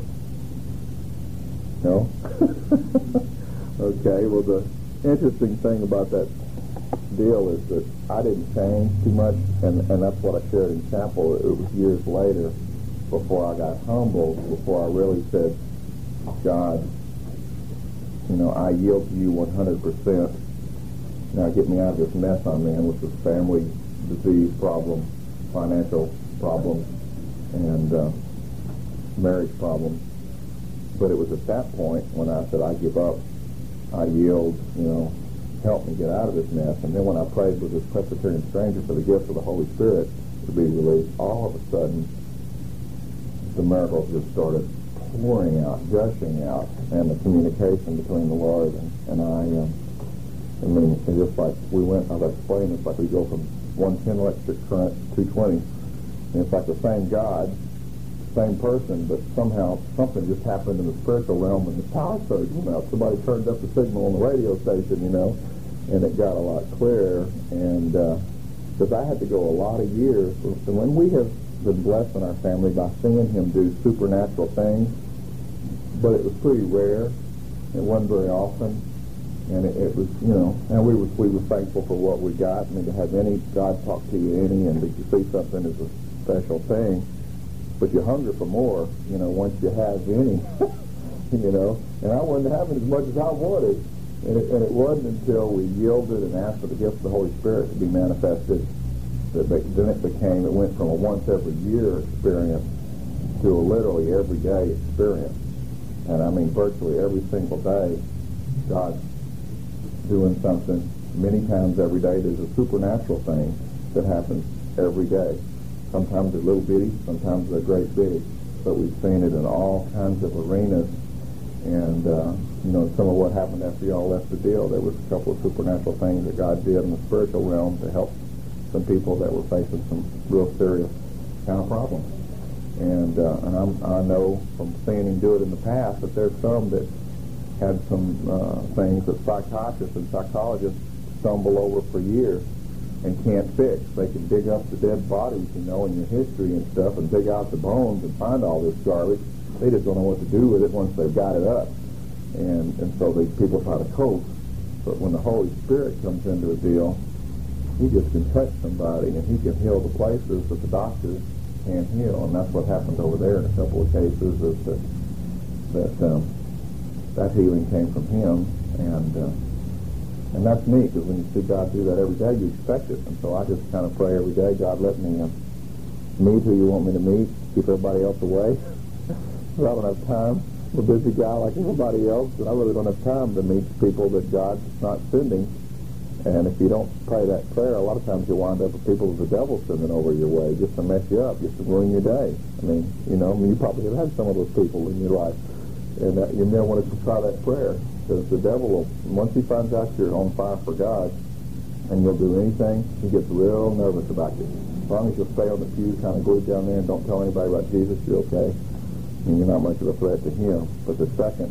S3: No? Okay, well, the interesting thing about that deal is that I didn't change too much, and, and that's what I shared in chapel. It was years later, before I got humbled, before I really said, God, you know, I yield to you one hundred percent. Now get me out of this mess I'm in with this family disease problem, financial problem, and uh, marriage problem. But it was at that point when I said, I give up, I yield, you know, help me get out of this mess. And then when I prayed with this Presbyterian stranger for the gift of the Holy Spirit to be released, all of a sudden the miracles just started pouring out, gushing out, and the communication between the Lord and, and I, um, I mean, it's just like we went, I've explained, it's like we go from one ten electric current to two twenty, and it's like the same God, same person, but somehow something just happened in the spiritual realm, and the power surge went out. Somebody turned up the signal on the radio station, you know, and it got a lot clearer. And because uh, I had to go a lot of years, and when we have been blessing our family by seeing him do supernatural things, but it was pretty rare. It wasn't very often, and it, it was, you know, and we were we were thankful for what we got. I mean, to have any God talk to you any, and to see something is a special thing. But you hunger for more, you know, once you have any, you know. And I wasn't having as much as I wanted. And it, and it wasn't until we yielded and asked for the gift of the Holy Spirit to be manifested that they, then it became, it went from a once every year experience to a literally everyday experience. And I mean virtually every single day, God's doing something. Many times every day there's a supernatural thing that happens every day. Sometimes they're little bitty, sometimes they're great big. But we've seen it in all kinds of arenas. And, uh, you know, some of what happened after y'all left the deal, there was a couple of supernatural things that God did in the spiritual realm to help some people that were facing some real serious kind of problems. And, uh, and I'm, I know from seeing him do it in the past that there's some that had some uh, things that psychiatrists and psychologists stumble over for years and can't fix. They can dig up the dead bodies, you know, in your history and stuff, and dig out the bones and find all this garbage. They just don't know what to do with it once they've got it up. And and so the people try to cope. But when the Holy Spirit comes into a deal, he just can touch somebody and he can heal the places that the doctors can't heal. And that's what happened over there in a couple of cases, is that that, um, that healing came from him. And uh, and that's neat, because when you see God do that every day, you expect it. And so I just kind of pray every day, God, let me uh, meet who you want me to meet, keep everybody else away. I don't have time. I'm a busy guy like everybody else, and I really don't have time to meet people that God's not sending. And if you don't pray that prayer, a lot of times you wind up with people that the devil's sending over your way just to mess you up, just to ruin your day. I mean, you know, I mean, you probably have had some of those people in your life, and that, you may want to try that prayer, because the devil will, once he finds out you're on fire for God, and you'll do anything, he gets real nervous about you. As long as you'll stay on the pew, kind of glued down there, and don't tell anybody about Jesus, you're okay. And you're not much of a threat to him. But the second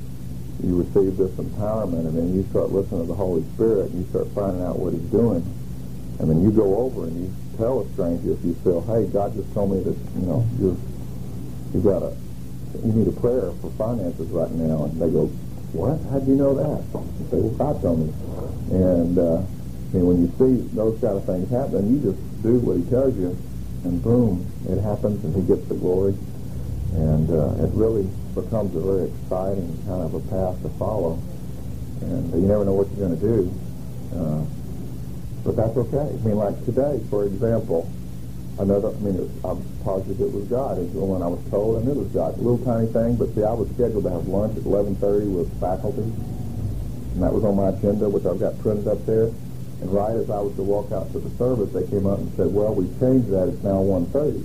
S3: you receive this empowerment, and then you start listening to the Holy Spirit, and you start finding out what he's doing, and then you go over and you tell a stranger, if you feel, hey, God just told me that, you know, you're, you got a, you need a prayer for finances right now. And they go, what? How do you know that? You say, well, God told me. And, uh, and when you see those kind of things happen, you just do what he tells you, and boom, it happens, and he gets the glory. And uh, it really becomes a very exciting kind of a path to follow. And uh, you never know what you're going to do. Uh, but that's okay. I mean, like today, for example, another, I mean, it was, I'm positive it was God. It was when I was told, I knew it was God. A little tiny thing, but see, I was scheduled to have lunch at eleven thirty with faculty. And that was on my agenda, which I've got printed up there. And right as I was to walk out to the service, they came up and said, well, we changed that. It's now one thirty.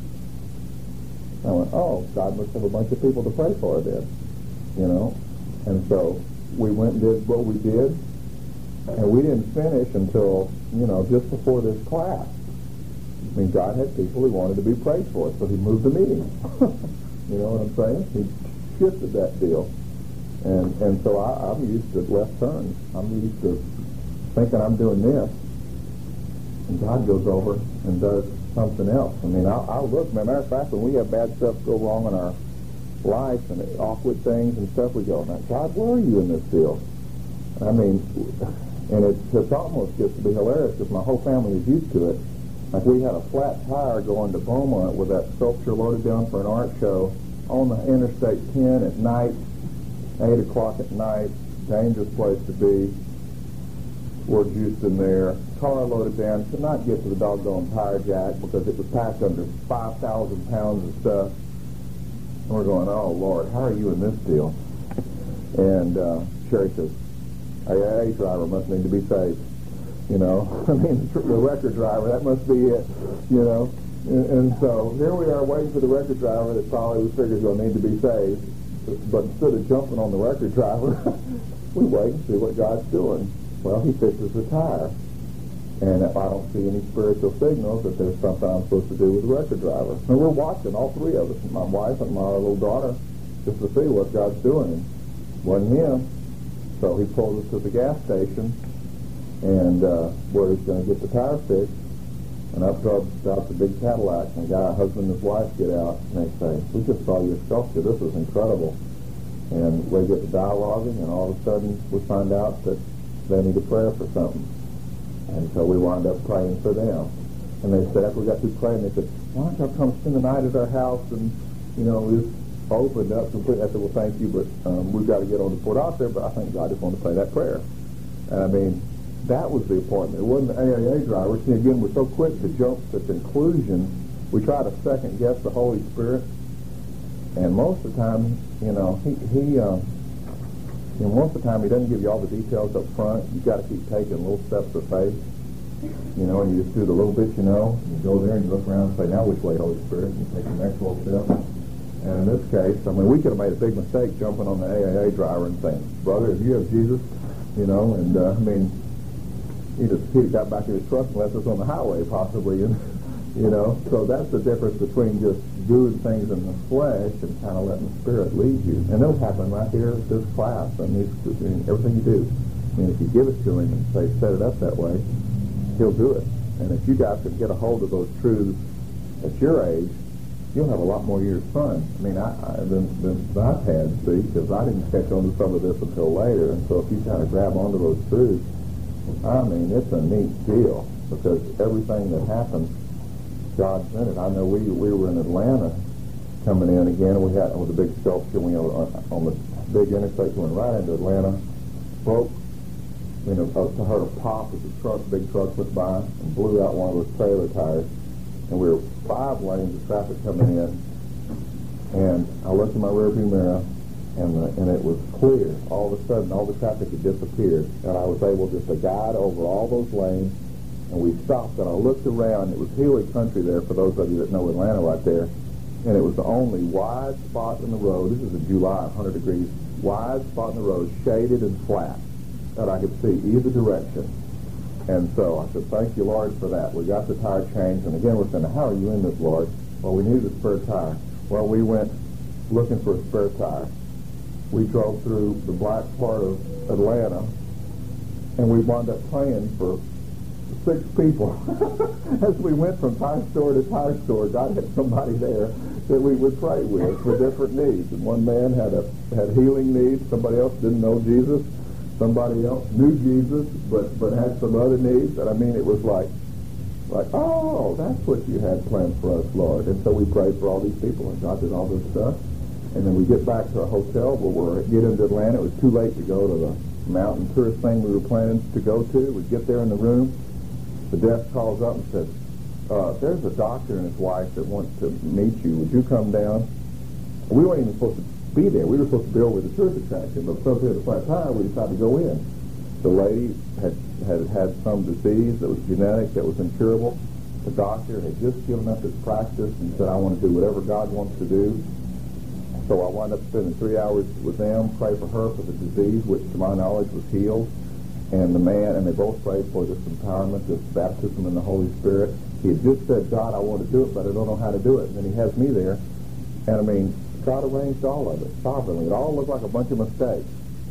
S3: I went, oh, God must have a bunch of people to pray for then, you know. And so we went and did what we did, and we didn't finish until, you know, just before this class. I mean, God had people he wanted to be prayed for, so he moved the meeting. You know what I'm saying? He shifted that deal. And and so I, I'm used to left turns. I'm used to thinking I'm doing this, and God goes over and does something else. I mean, I'll, I'll look. As a matter of fact, when we have bad stuff go wrong in our life and awkward things and stuff, we go, now, God, where are you in this deal? I mean, and it just almost gets to be hilarious because my whole family is used to it. Like we had a flat tire going to Beaumont with that sculpture loaded down for an art show on the Interstate ten at night, eight o'clock at night, dangerous place to be. We're juiced in there, car loaded down, could not get to the doggone tire jack because it was packed under five thousand pounds of stuff. And we're going, oh, Lord, how are you in this deal? And uh, Sherry says, a A A driver must need to be saved. You know, I mean, the record driver, that must be it, you know. And, and so here we are waiting for the record driver that probably we figured is going to need to be saved. But instead of jumping on the record driver, we wait and see what God's doing. Well, he fixes the tire. And if I don't see any spiritual signals that there's something I'm supposed to do with the record driver. And we're watching, all three of us, my wife and my little daughter, just to see what God's doing. Wasn't him. So he pulled us to the gas station, and uh, where he's going to get the tire fixed. And up goes out the big Cadillac, and a guy, a husband and his wife get out, and they say, we just saw your sculpture, this is incredible. And we get to dialoguing, and all of a sudden we find out that they need a prayer for something. And so we wound up praying for them. And they said, after we got through praying, they said, why don't y'all come spend the night at our house? And, you know, we just opened up completely. I said, well, thank you, but um, we've got to get on the Port Arthur, but I think God just wanted to pray that prayer. And I mean, that was the appointment. It wasn't the A A A driver. See, again, we're so quick to jump to conclusion. We try to second guess the Holy Spirit, and most of the time, you know, he, he uh, you know, most of the time he doesn't give you all the details up front. You've got to keep taking little steps of faith, you know, and you just do the little bit, you know, and you go there and you look around and say, now which way, Holy Spirit? And you take the next little step. And in this case, I mean, we could have made a big mistake jumping on the A A A driver and saying, brother, if you have Jesus, you know, and uh, I mean, he just he got back in his truck and left us on the highway, possibly, and you know. So that's the difference between just doing things in the flesh and kind of letting the Spirit lead you. And it'll happen right here at this class. I mean, it's, everything you do. I mean, if you give it to him and say, set it up that way, he'll do it. And if you guys can get a hold of those truths at your age, you'll have a lot more years fun. I mean, I, I than, than I've had, see, because I didn't catch on to some of this until later. And so if you kind of grab onto those truths, I mean, it's a neat deal, because everything that happens, God's in it. I know we we were in Atlanta coming in again, and we had with a big sculpture. We on, on the big interstate going right into Atlanta, broke. You know, I heard a pop as a truck, big truck went by and blew out one of those trailer tires, and we were five lanes of traffic coming in, and I looked in my rearview mirror. And, the, and it was clear. All of a sudden, all the traffic had disappeared, and I was able just to guide over all those lanes, and we stopped, and I looked around. It was hilly country there, for those of you that know Atlanta right there, and it was the only wide spot in the road. This is in July, one hundred degrees, wide spot in the road, shaded and flat, that I could see either direction. And so I said, thank you, Lord, for that. We got the tire changed, and again, we're saying, how are you in this, Lord? Well, we needed a spare tire. Well, we went looking for a spare tire. We drove through the black part of Atlanta, and we wound up praying for six people. As we went from tire store to tire store, God had somebody there that we would pray with for different needs. And one man had a had healing needs. Somebody else didn't know Jesus. Somebody else knew Jesus, but but had some other needs. And I mean, it was like, like, oh, that's what you had planned for us, Lord. And so we prayed for all these people, and God did all this stuff. And then we get back to a hotel where we get into Atlanta. It was too late to go to the mountain tourist thing we were planning to go to. We get there in the room. The desk calls up and says, uh, there's a doctor and his wife that wants to meet you. Would you come down? We weren't even supposed to be there. We were supposed to be over the tourist attraction, but because we had a flat tire, we decided to go in. The lady had, had had some disease that was genetic, that was incurable. The doctor had just given up his practice and said, I want to do whatever God wants to do. So I wound up spending three hours with them, pray for her for the disease, which to my knowledge was healed. And the man, and they both prayed for this empowerment, this baptism in the Holy Spirit. He had just said, God, I want to do it, but I don't know how to do it. And then he has me there. And I mean, God arranged all of it sovereignly. It all looked like a bunch of mistakes.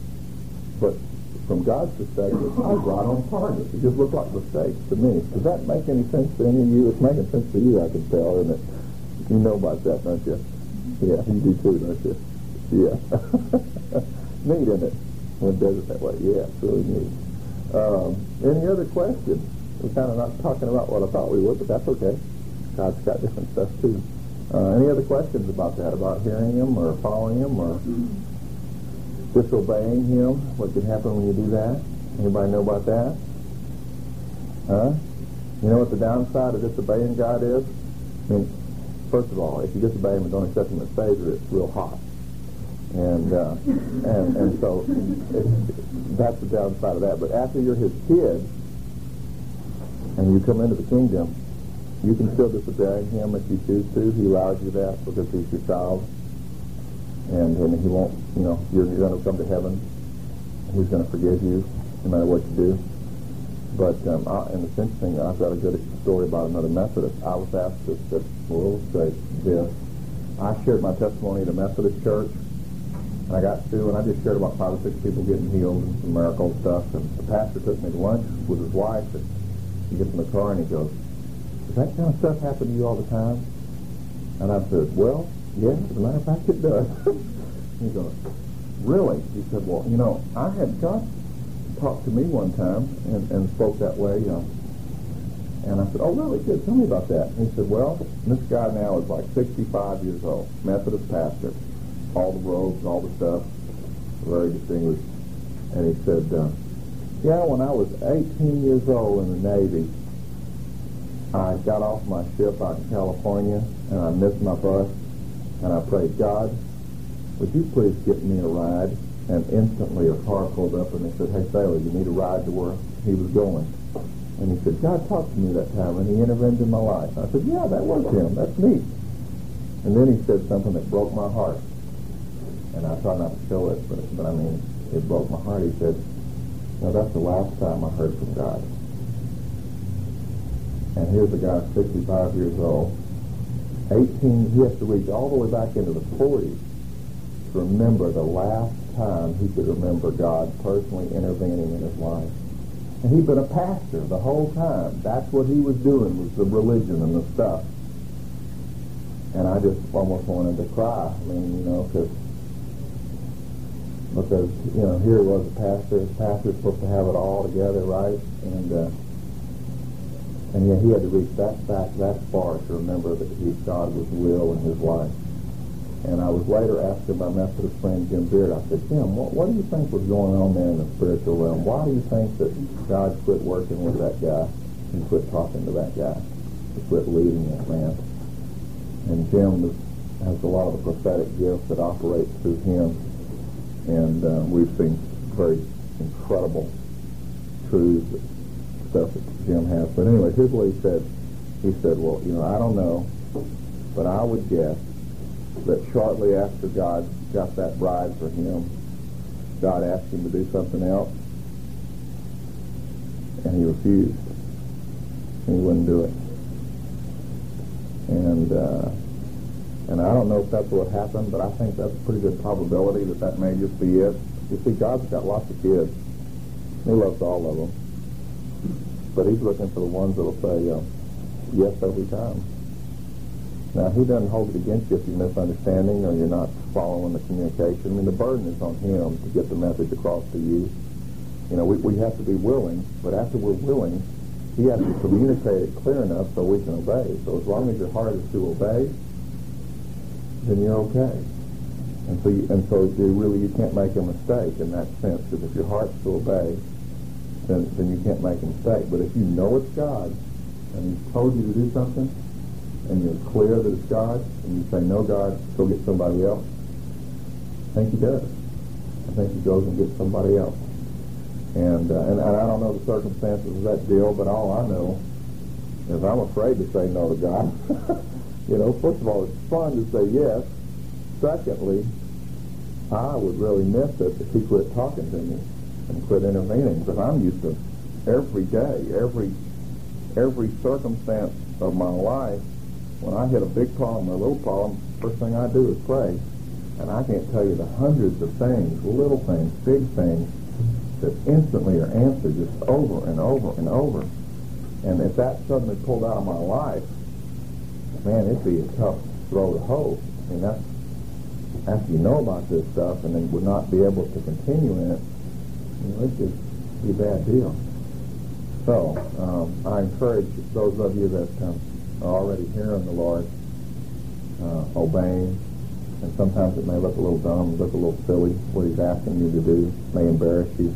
S3: But from God's perspective, I was right on target. It just looked like mistakes to me. Does that make any sense to any of you? It's making sense to you, I can tell, isn't it? You know about that, don't you? Yeah, you do too, don't you? Yeah. Neat, isn't it? When it does it that way. Yeah, it's really neat. Um, any other questions? We're kind of not talking about what I thought we would, but that's okay. God's got different stuff too. Uh, any other questions about that, about hearing him or following him or disobeying him? What can happen when you do that? Anybody know about that? Huh? You know what the downside of disobeying God is? I mean, first of all, if you disobey him and don't accept him as Savior, it's real hot. And uh, and and so it's, that's the downside of that. But after you're his kid and you come into the kingdom, you can still disobey him if you choose to. He allows you that because he's your child. And, and he won't, you know, you're, you're going to come to heaven. He's going to forgive you no matter what you do. But, um, I, and it's interesting, I've got a good story about another Methodist. I was asked to, to we'll say this. I shared my testimony at a Methodist church. And I got through, and I just shared about five or six people getting healed and some miracle stuff. And the pastor took me to lunch with his wife. And he gets in the car and he goes, does that kind of stuff happen to you all the time? And I said, well, yeah, as a matter of fact, it does. He goes, really? He said, well, you know, I had God talk to me one time and, and spoke that way. Uh, and I said, oh, really? Good. Tell me about that. And he said, well, this guy now is like sixty-five years old, Methodist pastor, all the robes, all the stuff, very distinguished. And he said, uh, yeah, when I was eighteen years old in the Navy, I got off my ship out in California, and I missed my bus, and I prayed, God, would you please get me a ride? And instantly a car pulled up, and they said, hey, sailor, you need a ride to where he was going. And he said, God talked to me that time, and he intervened in my life. I said, yeah, that was him. That's me. And then he said something that broke my heart. And I try not to show it, but, but I mean, it broke my heart. He said, no, that's the last time I heard from God. And here's a guy, sixty-five years old, eighteen, he has to reach all the way back into the forties to remember the last time he could remember God personally intervening in his life. And he'd been a pastor the whole time. That's what he was doing, was the religion and the stuff. And I just almost wanted to cry. I mean, you know, because, because you know, here he was a pastor. The pastor's supposed to have it all together, right? And uh, and yet he had to reach that back that far to remember that he, God was real in his life. And I was later asking my Methodist friend Jim Beard, I said, Jim, what, what do you think was going on there in the spiritual realm? Why do you think that God quit working with that guy and quit talking to that guy, and quit leading that man? And Jim was, has a lot of the prophetic gifts that operate through him, and uh, we've seen very incredible truths, stuff that Jim has. But anyway, here's what he said. He said, well, you know, I don't know, but I would guess that shortly after God got that bride for him, God asked him to do something else, and he refused. And he wouldn't do it. And uh, and I don't know if that's what happened, but I think that's a pretty good probability that that may just be it. You see, God's got lots of kids. He loves all of them. But he's looking for the ones that will say uh, yes every time. Now, he doesn't hold it against you if you're misunderstanding or you're not following the communication. I mean, the burden is on him to get the message across to you. You know, we, we have to be willing, but after we're willing, he has to communicate it clear enough so we can obey. So as long as your heart is to obey, then you're okay. And so, you, and so you really, you can't make a mistake in that sense, because if your heart's to obey, then, then you can't make a mistake. But if you know it's God, and he's told you to do something, and you're clear that it's God, and you say, no, God, go get somebody else, I think he does. I think he goes and gets somebody else. And, uh, and, and I don't know the circumstances of that deal, but all I know is I'm afraid to say no to God. You know, first of all, it's fun to say yes. Secondly, I would really miss it if he quit talking to me and quit intervening, because I'm used to every day, every every circumstance of my life, when I hit a big problem or a little problem, first thing I do is pray. And I can't tell you the hundreds of things, little things, big things, that instantly are answered just over and over and over. And if that suddenly pulled out of my life, man, it'd be a tough throw to hoe. I mean, that's, after you know about this stuff and then would not be able to continue in it, you know, it'd just be a bad deal. So, um, I encourage those of you that um, are already hearing the Lord, uh, obeying, and sometimes it may look a little dumb, look a little silly, what he's asking you to do, may embarrass you.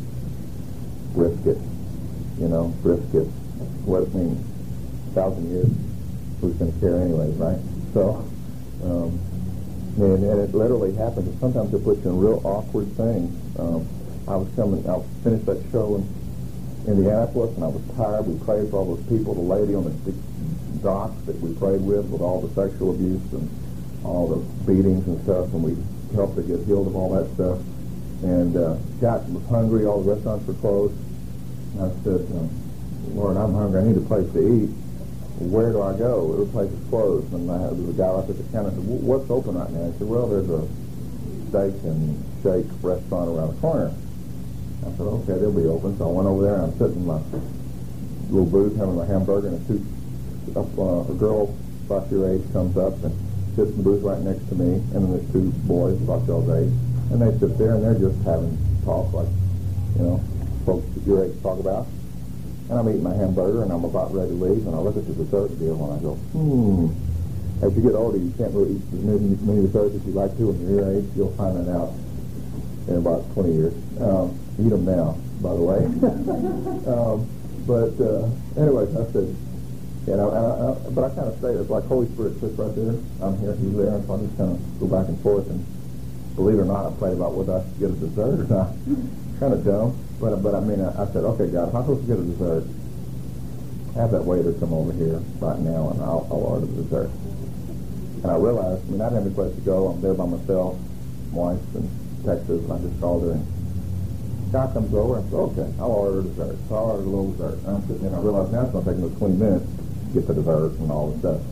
S3: Risk it, you know, risk it. What it means, a thousand years, who's going to care anyways, right? So, um, and, and it literally happens. Sometimes it puts you in real awkward things. Um, I was coming, I finished that show in Indianapolis, and I was tired. We prayed for all those people. The lady on the dock that we prayed with, with all the sexual abuse and all the beatings and stuff, and we helped her get healed of all that stuff. And uh, got was hungry. All the restaurants were closed. And I said, uh, Lord, I'm hungry. I need a place to eat. Where do I go? Every place is closed. And I, there was a guy up at the counter and said, what's open right now? I said, well, there's a steak and shake restaurant around the corner. I said, okay, they'll be open. So I went over there, and I'm sitting in my little booth having my hamburger and a two a, uh, a girl about your age comes up and sits in the booth right next to me, and then there's two boys about y'all's age, and they sit there and they're just having talk like, you know, folks at your age talk about. And I'm eating my hamburger and I'm about ready to leave, and I look at the dessert deal and I go, hmm. As you get older, you can't really eat as many, many desserts as you like to when you're your age. You'll find that out in about twenty years. Um, eat them now, by the way. um, but uh, anyways, I said, you know, and I, I, but I kind of say it's like Holy Spirit sits right there. I'm here, he's there, and so I just kind of go back and forth. And believe it or not, I prayed about whether I should get a dessert or not. Kind of dumb, but but I mean, I, I said, okay, God, if I'm supposed to get a dessert, have that waiter come over here right now, and I'll, I'll order the dessert. And I realized, I mean, I didn't have any place to go. I'm there by myself. My wife's in Texas, and I just called her, and guy comes over and says, okay, I'll order a dessert. So I ordered a little dessert. And I'm sitting there, and I realized now it's going to take me twenty minutes to get the dessert and all the stuff.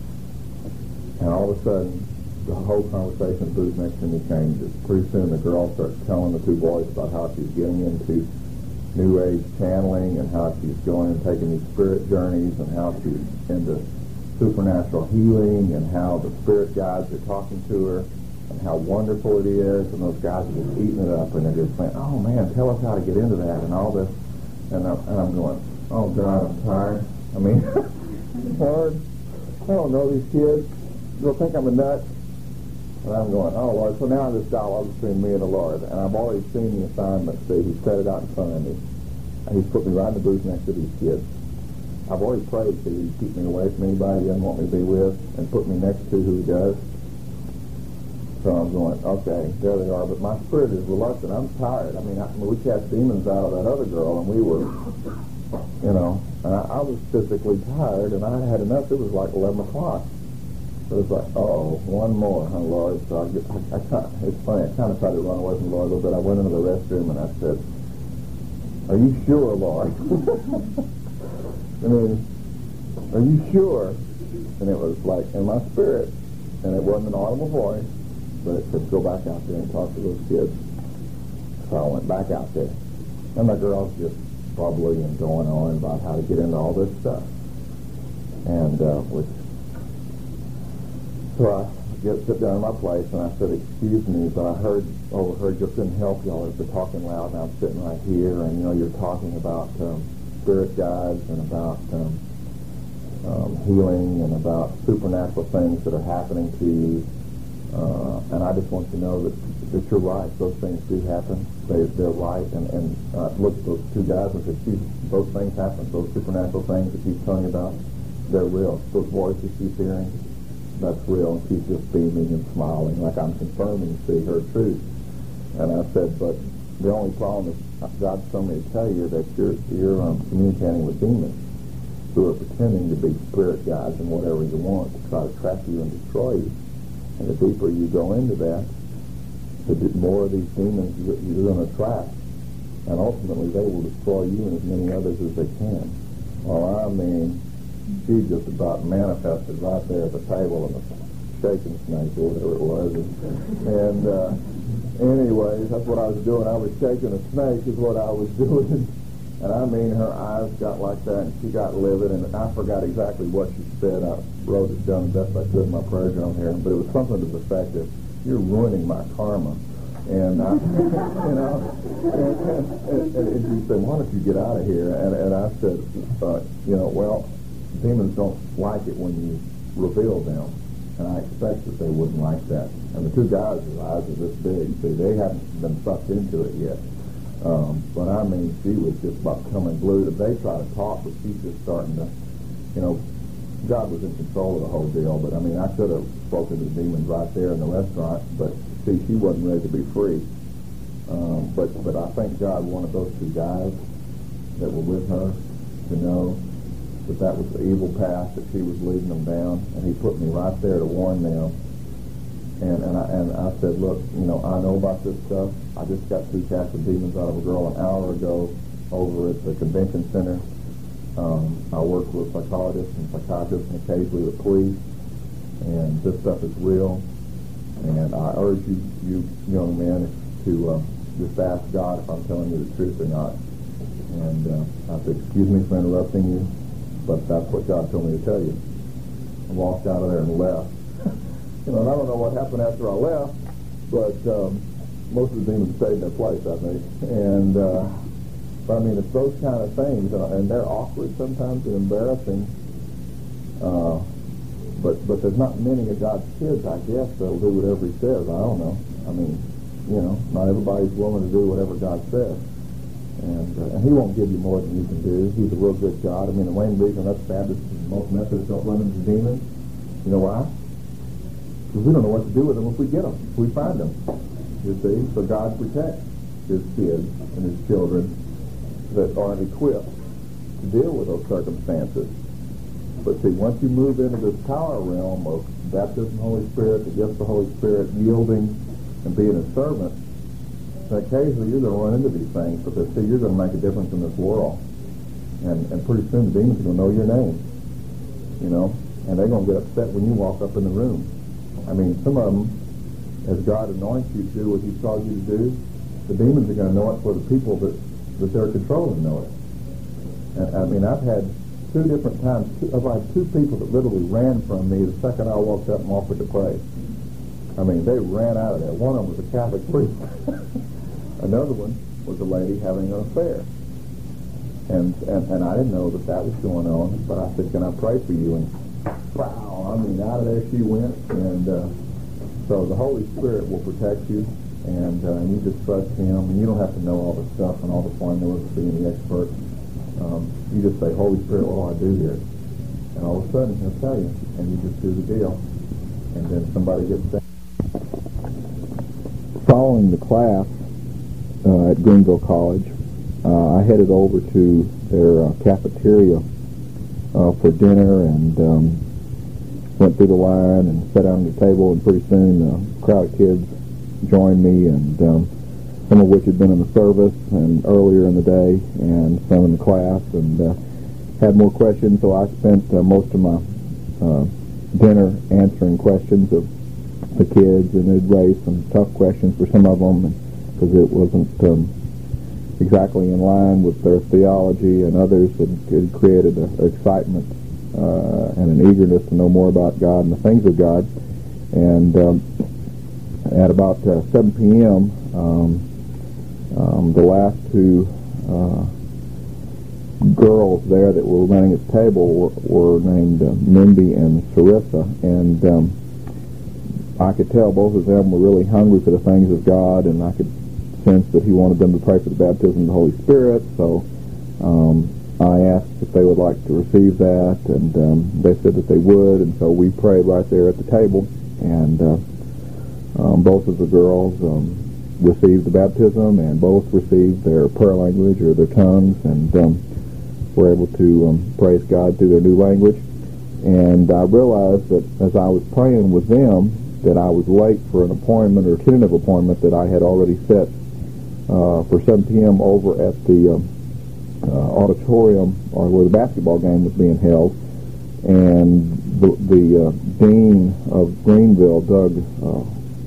S3: And all of a sudden, the whole conversation in the booth next to me changes. Pretty soon, the girl starts telling the two boys about how she's getting into New Age channeling and how she's going and taking these spirit journeys and how she's into supernatural healing and how the spirit guides are talking to her and how wonderful it is, and those guys are just eating it up and they're just saying, oh man, tell us how to get into that and all this. And I'm, and I'm going, oh God, I'm tired. I mean, Lord, I don't know these kids. They'll think I'm a nut. And I'm going, oh Lord. So now this dialogue between me and the Lord, and I've already seen the assignment. See, He set it out in front of me, and He's put me right in the booth next to these kids. I've already prayed to He keep me away from anybody He doesn't want me to be with, and put me next to who He does. So I'm going, okay, there they are. But my spirit is reluctant. I'm tired. I mean, I, I mean we cast demons out of that other girl, and we were, you know, and I, I was physically tired, and I had enough. It was like eleven o'clock. So it's like, oh, one more, huh, Lord? So I, get, I, I kind of, it's funny, I kind of tried to run away from the Lord a little bit. I went into the restroom and I said, are you sure, Lord? I mean, are you sure? And it was like in my spirit, and it wasn't an audible voice, but it said, go back out there and talk to those kids. So I went back out there. And the girls just bubbly and going on about how to get into all this stuff. And, uh, which, so I get sit down in my place, and I said, excuse me, but I heard, overheard you couldn't help y'all. You're talking loud, and I'm sitting right here, and, you know, you're talking about um, spirit guides and about um, um, healing and about supernatural things that are happening to you. Uh, and I just want you to know that, that you're right. Those things do happen. They, they're right. And, and I looked at those two guys and said, "Geez, those things happen. Those supernatural things that she's telling you about, they're real. Those voices she's hearing, that's real." And she's just beaming and smiling like I'm confirming, see, her truth. And I said, but the only problem is God's told me to tell you that you're, you're um, communicating with demons who are pretending to be spirit guides and whatever you want to try to trap you and destroy you. And the deeper you go into that, the more of these demons you're going to attract. And ultimately, they will destroy you and as many others as they can. Well, I mean, she just about manifested right there at the table in the shaking snake or whatever it was. And, and uh, anyways, that's what I was doing. I was shaking a snake is what I was doing. And I mean, her eyes got like that, and she got livid, and I forgot exactly what she said. I wrote it down the best I could in my prayer journal here, but it was something to the effect of, you're ruining my karma. And, I, you know, and, and, and, and she said, why don't you get out of here? And, and I said, uh, you know, well, demons don't like it when you reveal them, and I expect that they wouldn't like that. And the two guys' eyes are this big. See, they haven't been sucked into it yet. Um, but I mean, she was just about coming blue. They try to talk, but she's just starting to, you know, God was in control of the whole deal. But I mean, I could have spoken to the demons right there in the restaurant, but see, she wasn't ready to be free. Um, but but I think God wanted those two guys that were with her to know that that was the evil path that she was leading them down, and He put me right there to warn them. And and I, and I said, look, you know, I know about this stuff. I just got two cast of demons out of a girl an hour ago over at the convention center. Um, I work with psychologists and psychiatrists and occasionally the police, and this stuff is real. And I urge you, you young men, to uh, just ask God if I'm telling you the truth or not. And uh, I said, excuse me for interrupting you, but that's what God told me to tell you. I walked out of there and left. You know, and I don't know what happened after I left, but um, most of the demons stayed in their place, I think. And, uh, but I mean, it's those kind of things, uh, and they're awkward sometimes and embarrassing. Uh, but but there's not many of God's kids, I guess, that'll do whatever He says. I don't know. I mean, you know, not everybody's willing to do whatever God says. And, uh, and He won't give you more than you can do. He's a real good God. I mean, the main reason us Baptists and most Methodists don't run into demons, you know why? Because we don't know what to do with them if we get them, if we find them. You see? So God protects His kids and His children that aren't equipped to deal with those circumstances. But see, once you move into this power realm of baptism of the Holy Spirit, the gift of the Holy Spirit, yielding and being a servant, then occasionally you're going to run into these things, but see, you're going to make a difference in this world. And, and pretty soon the demons are going to know your name, you know, and they're going to get upset when you walk up in the room. I mean, some of them, as God anoints you to do what He's called you to do, the demons are going to know it for the people that, that they're controlling know it. And, I mean, I've had two different times, two, I've had two people that literally ran from me the second I walked up and offered to pray. I mean, they ran out of there. One of them was a Catholic priest. Another one was a lady having an affair. And, and and I didn't know that that was going on, but I said, can I pray for you? And wow, I mean, out of there she went. And uh, so the Holy Spirit will protect you, and uh, you just trust Him. And you don't have to know all the stuff and all the formulas to being the expert. Um, you just say, Holy Spirit, what do I do here? And all of a sudden He'll tell you, and you just do the deal. And then somebody gets saved. Following the class uh, at Greenville College, uh, I headed over to their uh, cafeteria uh, for dinner, and um, went through the line and sat down at the table, and pretty soon a crowd of kids joined me, and um, some of which had been in the service and earlier in the day, and some in the class, and uh, had more questions, so I spent uh, most of my uh, dinner answering questions of the kids, and it raised some tough questions for some of them because it wasn't um, exactly in line with their theology, and others had, had created an excitement uh, and an eagerness to know more about God and the things of God. And um, at about uh, seven p.m., um, um, the last two uh, girls there that were running at the table were, were named uh, Mindy and Sarissa, and um, I could tell both of them were really hungry for the things of God, and I could sense that He wanted them to pray for the baptism of the Holy Spirit. So um, I asked if they would like to receive that, and um, they said that they would, and so we prayed right there at the table, and uh, um, both of the girls um, received the baptism, and both received their prayer language or their tongues, and um, were able to um, praise God through their new language. And I realized that as I was praying with them, that I was late for an appointment or tentative appointment that I had already set uh, for seven p.m. over at the uh, uh, auditorium, or where the basketball game was being held. And the, the uh, dean of Greenville, Doug uh,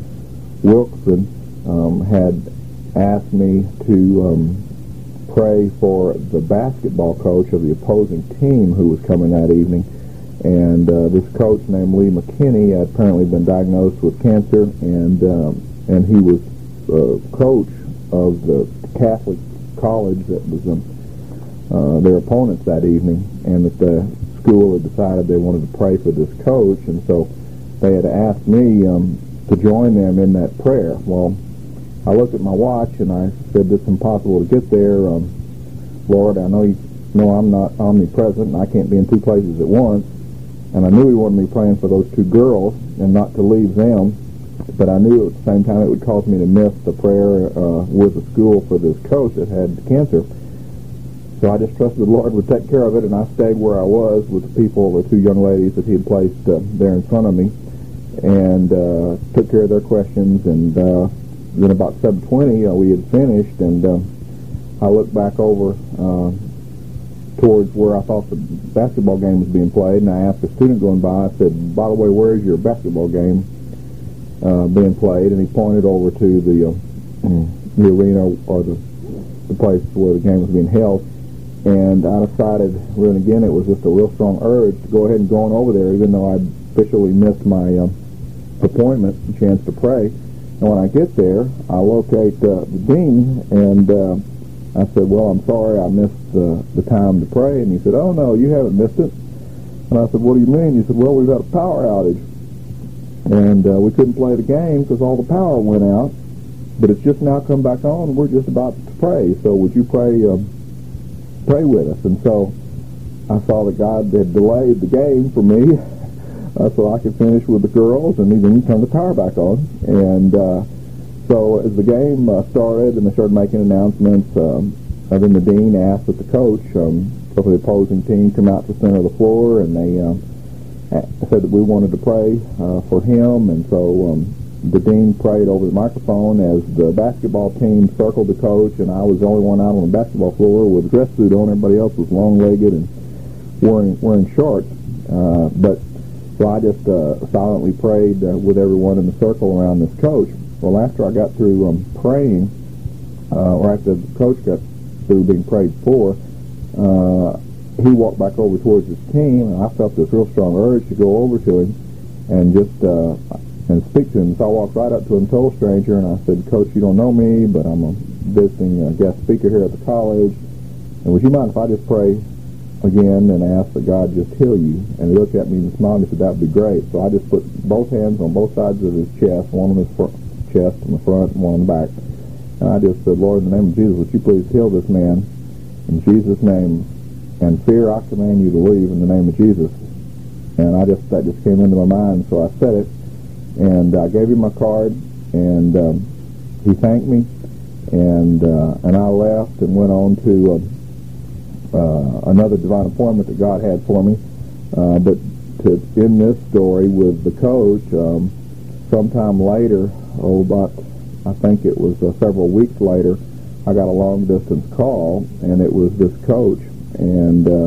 S3: Wilkson, um, had asked me to um, pray for the basketball coach of the opposing team who was coming that evening. And uh, this coach named Lee McKinney had apparently been diagnosed with cancer, and um, and he was uh, coach of the Catholic college that was um, uh, their opponents that evening, and that the school had decided they wanted to pray for this coach, and so they had asked me um, to join them in that prayer. Well, I looked at my watch and I said, it's impossible to get there. Um, Lord, I know you know I'm not omnipresent, and I can't be in two places at once. And I knew He wanted me praying for those two girls and not to leave them, but I knew at the same time it would cause me to miss the prayer uh, with the school for this coach that had cancer. So I just trusted the Lord would take care of it, and I stayed where I was with the people, the two young ladies that He had placed uh, there in front of me, and uh, took care of their questions. And uh, then about seven twenty, uh, we had finished, and uh, I looked back over uh, towards where I thought the basketball game was being played, and I asked a student going by, I said, by the way, where is your basketball game uh, being played? And he pointed over to the uh, the arena, or the, the place where the game was being held,
S2: and I decided, when again, it was just a real strong urge to go ahead and go on over there, even though I'd officially missed my um, appointment, chance to pray. And when I get there, I locate uh, the dean, and uh, I said, well, I'm sorry I missed uh, the time to pray. And he said, oh, no, you haven't missed it. And I said, what do you mean? He said, well, we've got a power outage. And uh, we couldn't play the game because all the power went out. But it's just now come back on, and we're just about to pray. So would you pray um, pray with us? And so I saw that God had delayed the game for me uh, so I could finish with the girls, and even turn the power back on. And uh, so as the game uh, started and they started making announcements, um, then the dean asked that the coach um, of the opposing team come out to the center of the floor, and they um, said that we wanted to pray uh, for him. And so um, the dean prayed over the microphone as the basketball team circled the coach, and I was the only one out on the basketball floor with a dress suit on. Everybody else was long-legged and wearing wearing shorts. Uh, but so I just uh, silently prayed uh, with everyone in the circle around this coach. Well, after I got through um, praying, uh, or after the coach got through being prayed for, uh, he walked back over towards his team, and I felt this real strong urge to go over to him and just uh, and speak to him. So I walked right up to him, total stranger, and I said, Coach, you don't know me, but I'm a visiting uh, guest speaker here at the college, and would you mind if I just pray again and ask that God just heal you? And he looked at me and smiled and he said, that would be great. So I just put both hands on both sides of his chest, one on his fr- chest in the front and one on the back. And I just said, Lord, in the name of Jesus, would you please heal this man in Jesus' name? And fear, I command you to leave in the name of Jesus. And I just, that just came into my mind, so I said it. And I gave him my card, and um, he thanked me, and uh, and I left and went on to uh, uh, another divine appointment that God had for me. Uh, but to end this story with the coach, um, sometime later, oh, about, I think it was uh, several weeks later, I got a long-distance call, and it was this coach, and uh,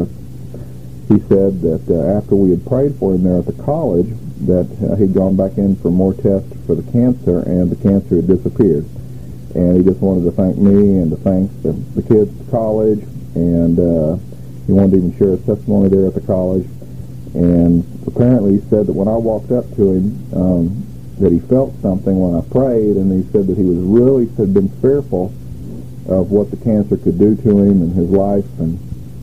S2: he said that uh, after we had prayed for him there at the college, that uh, he'd gone back in for more tests for the cancer, and the cancer had disappeared. And he just wanted to thank me and to thank the, the kids at the college, and uh, he wanted to even share his testimony there at the college. And apparently he said that when I walked up to him, um, that he felt something when I prayed, and he said that he was really had been fearful of what the cancer could do to him and his life. And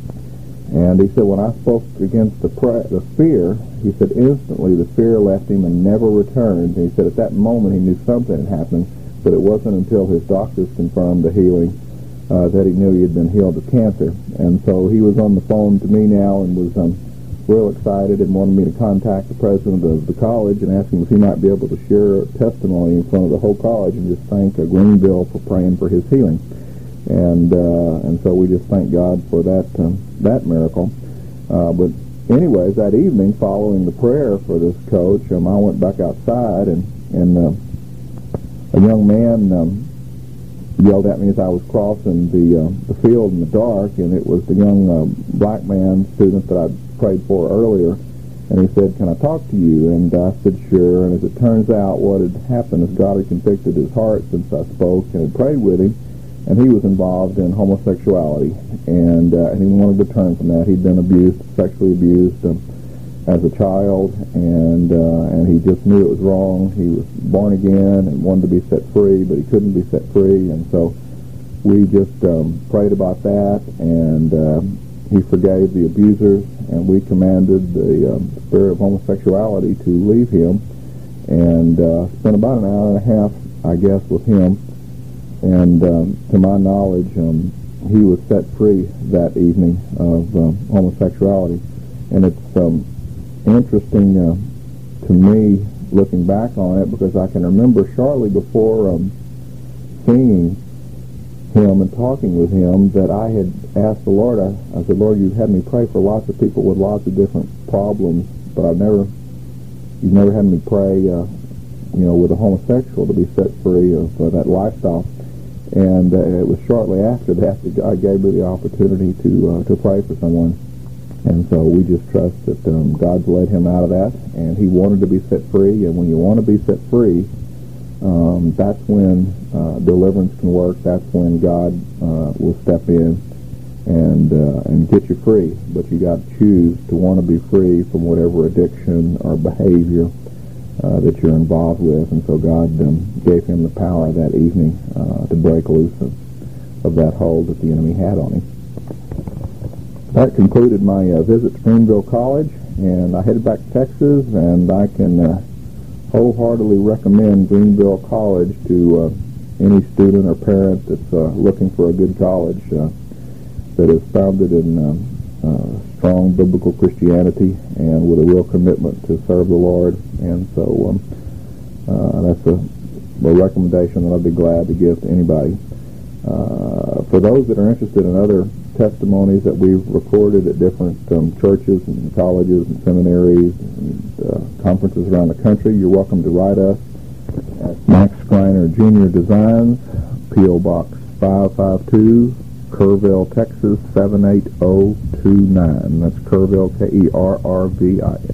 S2: And he said when I spoke against the pra- the fear, he said instantly the fear left him and never returned. And he said at that moment he knew something had happened, but it wasn't until his doctors confirmed the healing uh, that he knew he had been healed of cancer. And so he was on the phone to me now and was um, real excited and wanted me to contact the president of the college and ask him if he might be able to share testimony in front of the whole college and just thank uh, Greenville for praying for his healing. And uh, and so we just thank God for that um, that miracle. Uh, but anyways, that evening following the prayer for this coach, um, I went back outside, and and uh, a young man um, yelled at me as I was crossing the uh, the field in the dark, and it was the young uh, black man student that I prayed for earlier. And he said, "Can I talk to you?" And I said, "Sure." And as it turns out, what had happened is God had convicted his heart since I spoke and had prayed with him. And he was involved in homosexuality, and, uh, and he wanted to turn from that. He'd been abused, sexually abused um, as a child, and uh, and he just knew it was wrong. He was born again and wanted to be set free, but he couldn't be set free. And so we just um, prayed about that, and uh, he forgave the abusers, and we commanded the um, spirit of homosexuality to leave him, and uh, spent about an hour and a half, I guess, with him. And um, to my knowledge, um, he was set free that evening of um, homosexuality. And it's um, interesting uh, to me looking back on it, because I can remember shortly before um, seeing him and talking with him that I had asked the Lord, I, I said, Lord, you've had me pray for lots of people with lots of different problems, but I've never, you've never had me pray, uh, you know, with a homosexual to be set free of uh, that lifestyle. And uh, it was shortly after that that God gave me the opportunity to uh, to pray for someone. And so we just trust that um, God's led him out of that, and he wanted to be set free. And when you want to be set free, um, that's when uh, deliverance can work. That's when God uh, will step in and uh, and get you free. But you got to choose to want to be free from whatever addiction or behavior uh, that you're involved with. And so God um, gave him the power that evening uh, to break loose of, of that hold that the enemy had on him. That concluded my uh, visit to Greenville College, and I headed back to Texas, and I can uh, wholeheartedly recommend Greenville College to uh, any student or parent that's uh, looking for a good college uh, that is founded in um, uh, strong biblical Christianity and with a real commitment to serve the Lord. And so um, uh, that's a, a recommendation that I'd be glad to give to anybody. Uh, for those that are interested in other testimonies that we've recorded at different um, churches and colleges and seminaries and uh, conferences around the country, you're welcome to write us at Max Greiner Junior Designs, P O Box five five two, Kerrville, Texas seven eight zero two nine. That's Kerrville, K E R R V I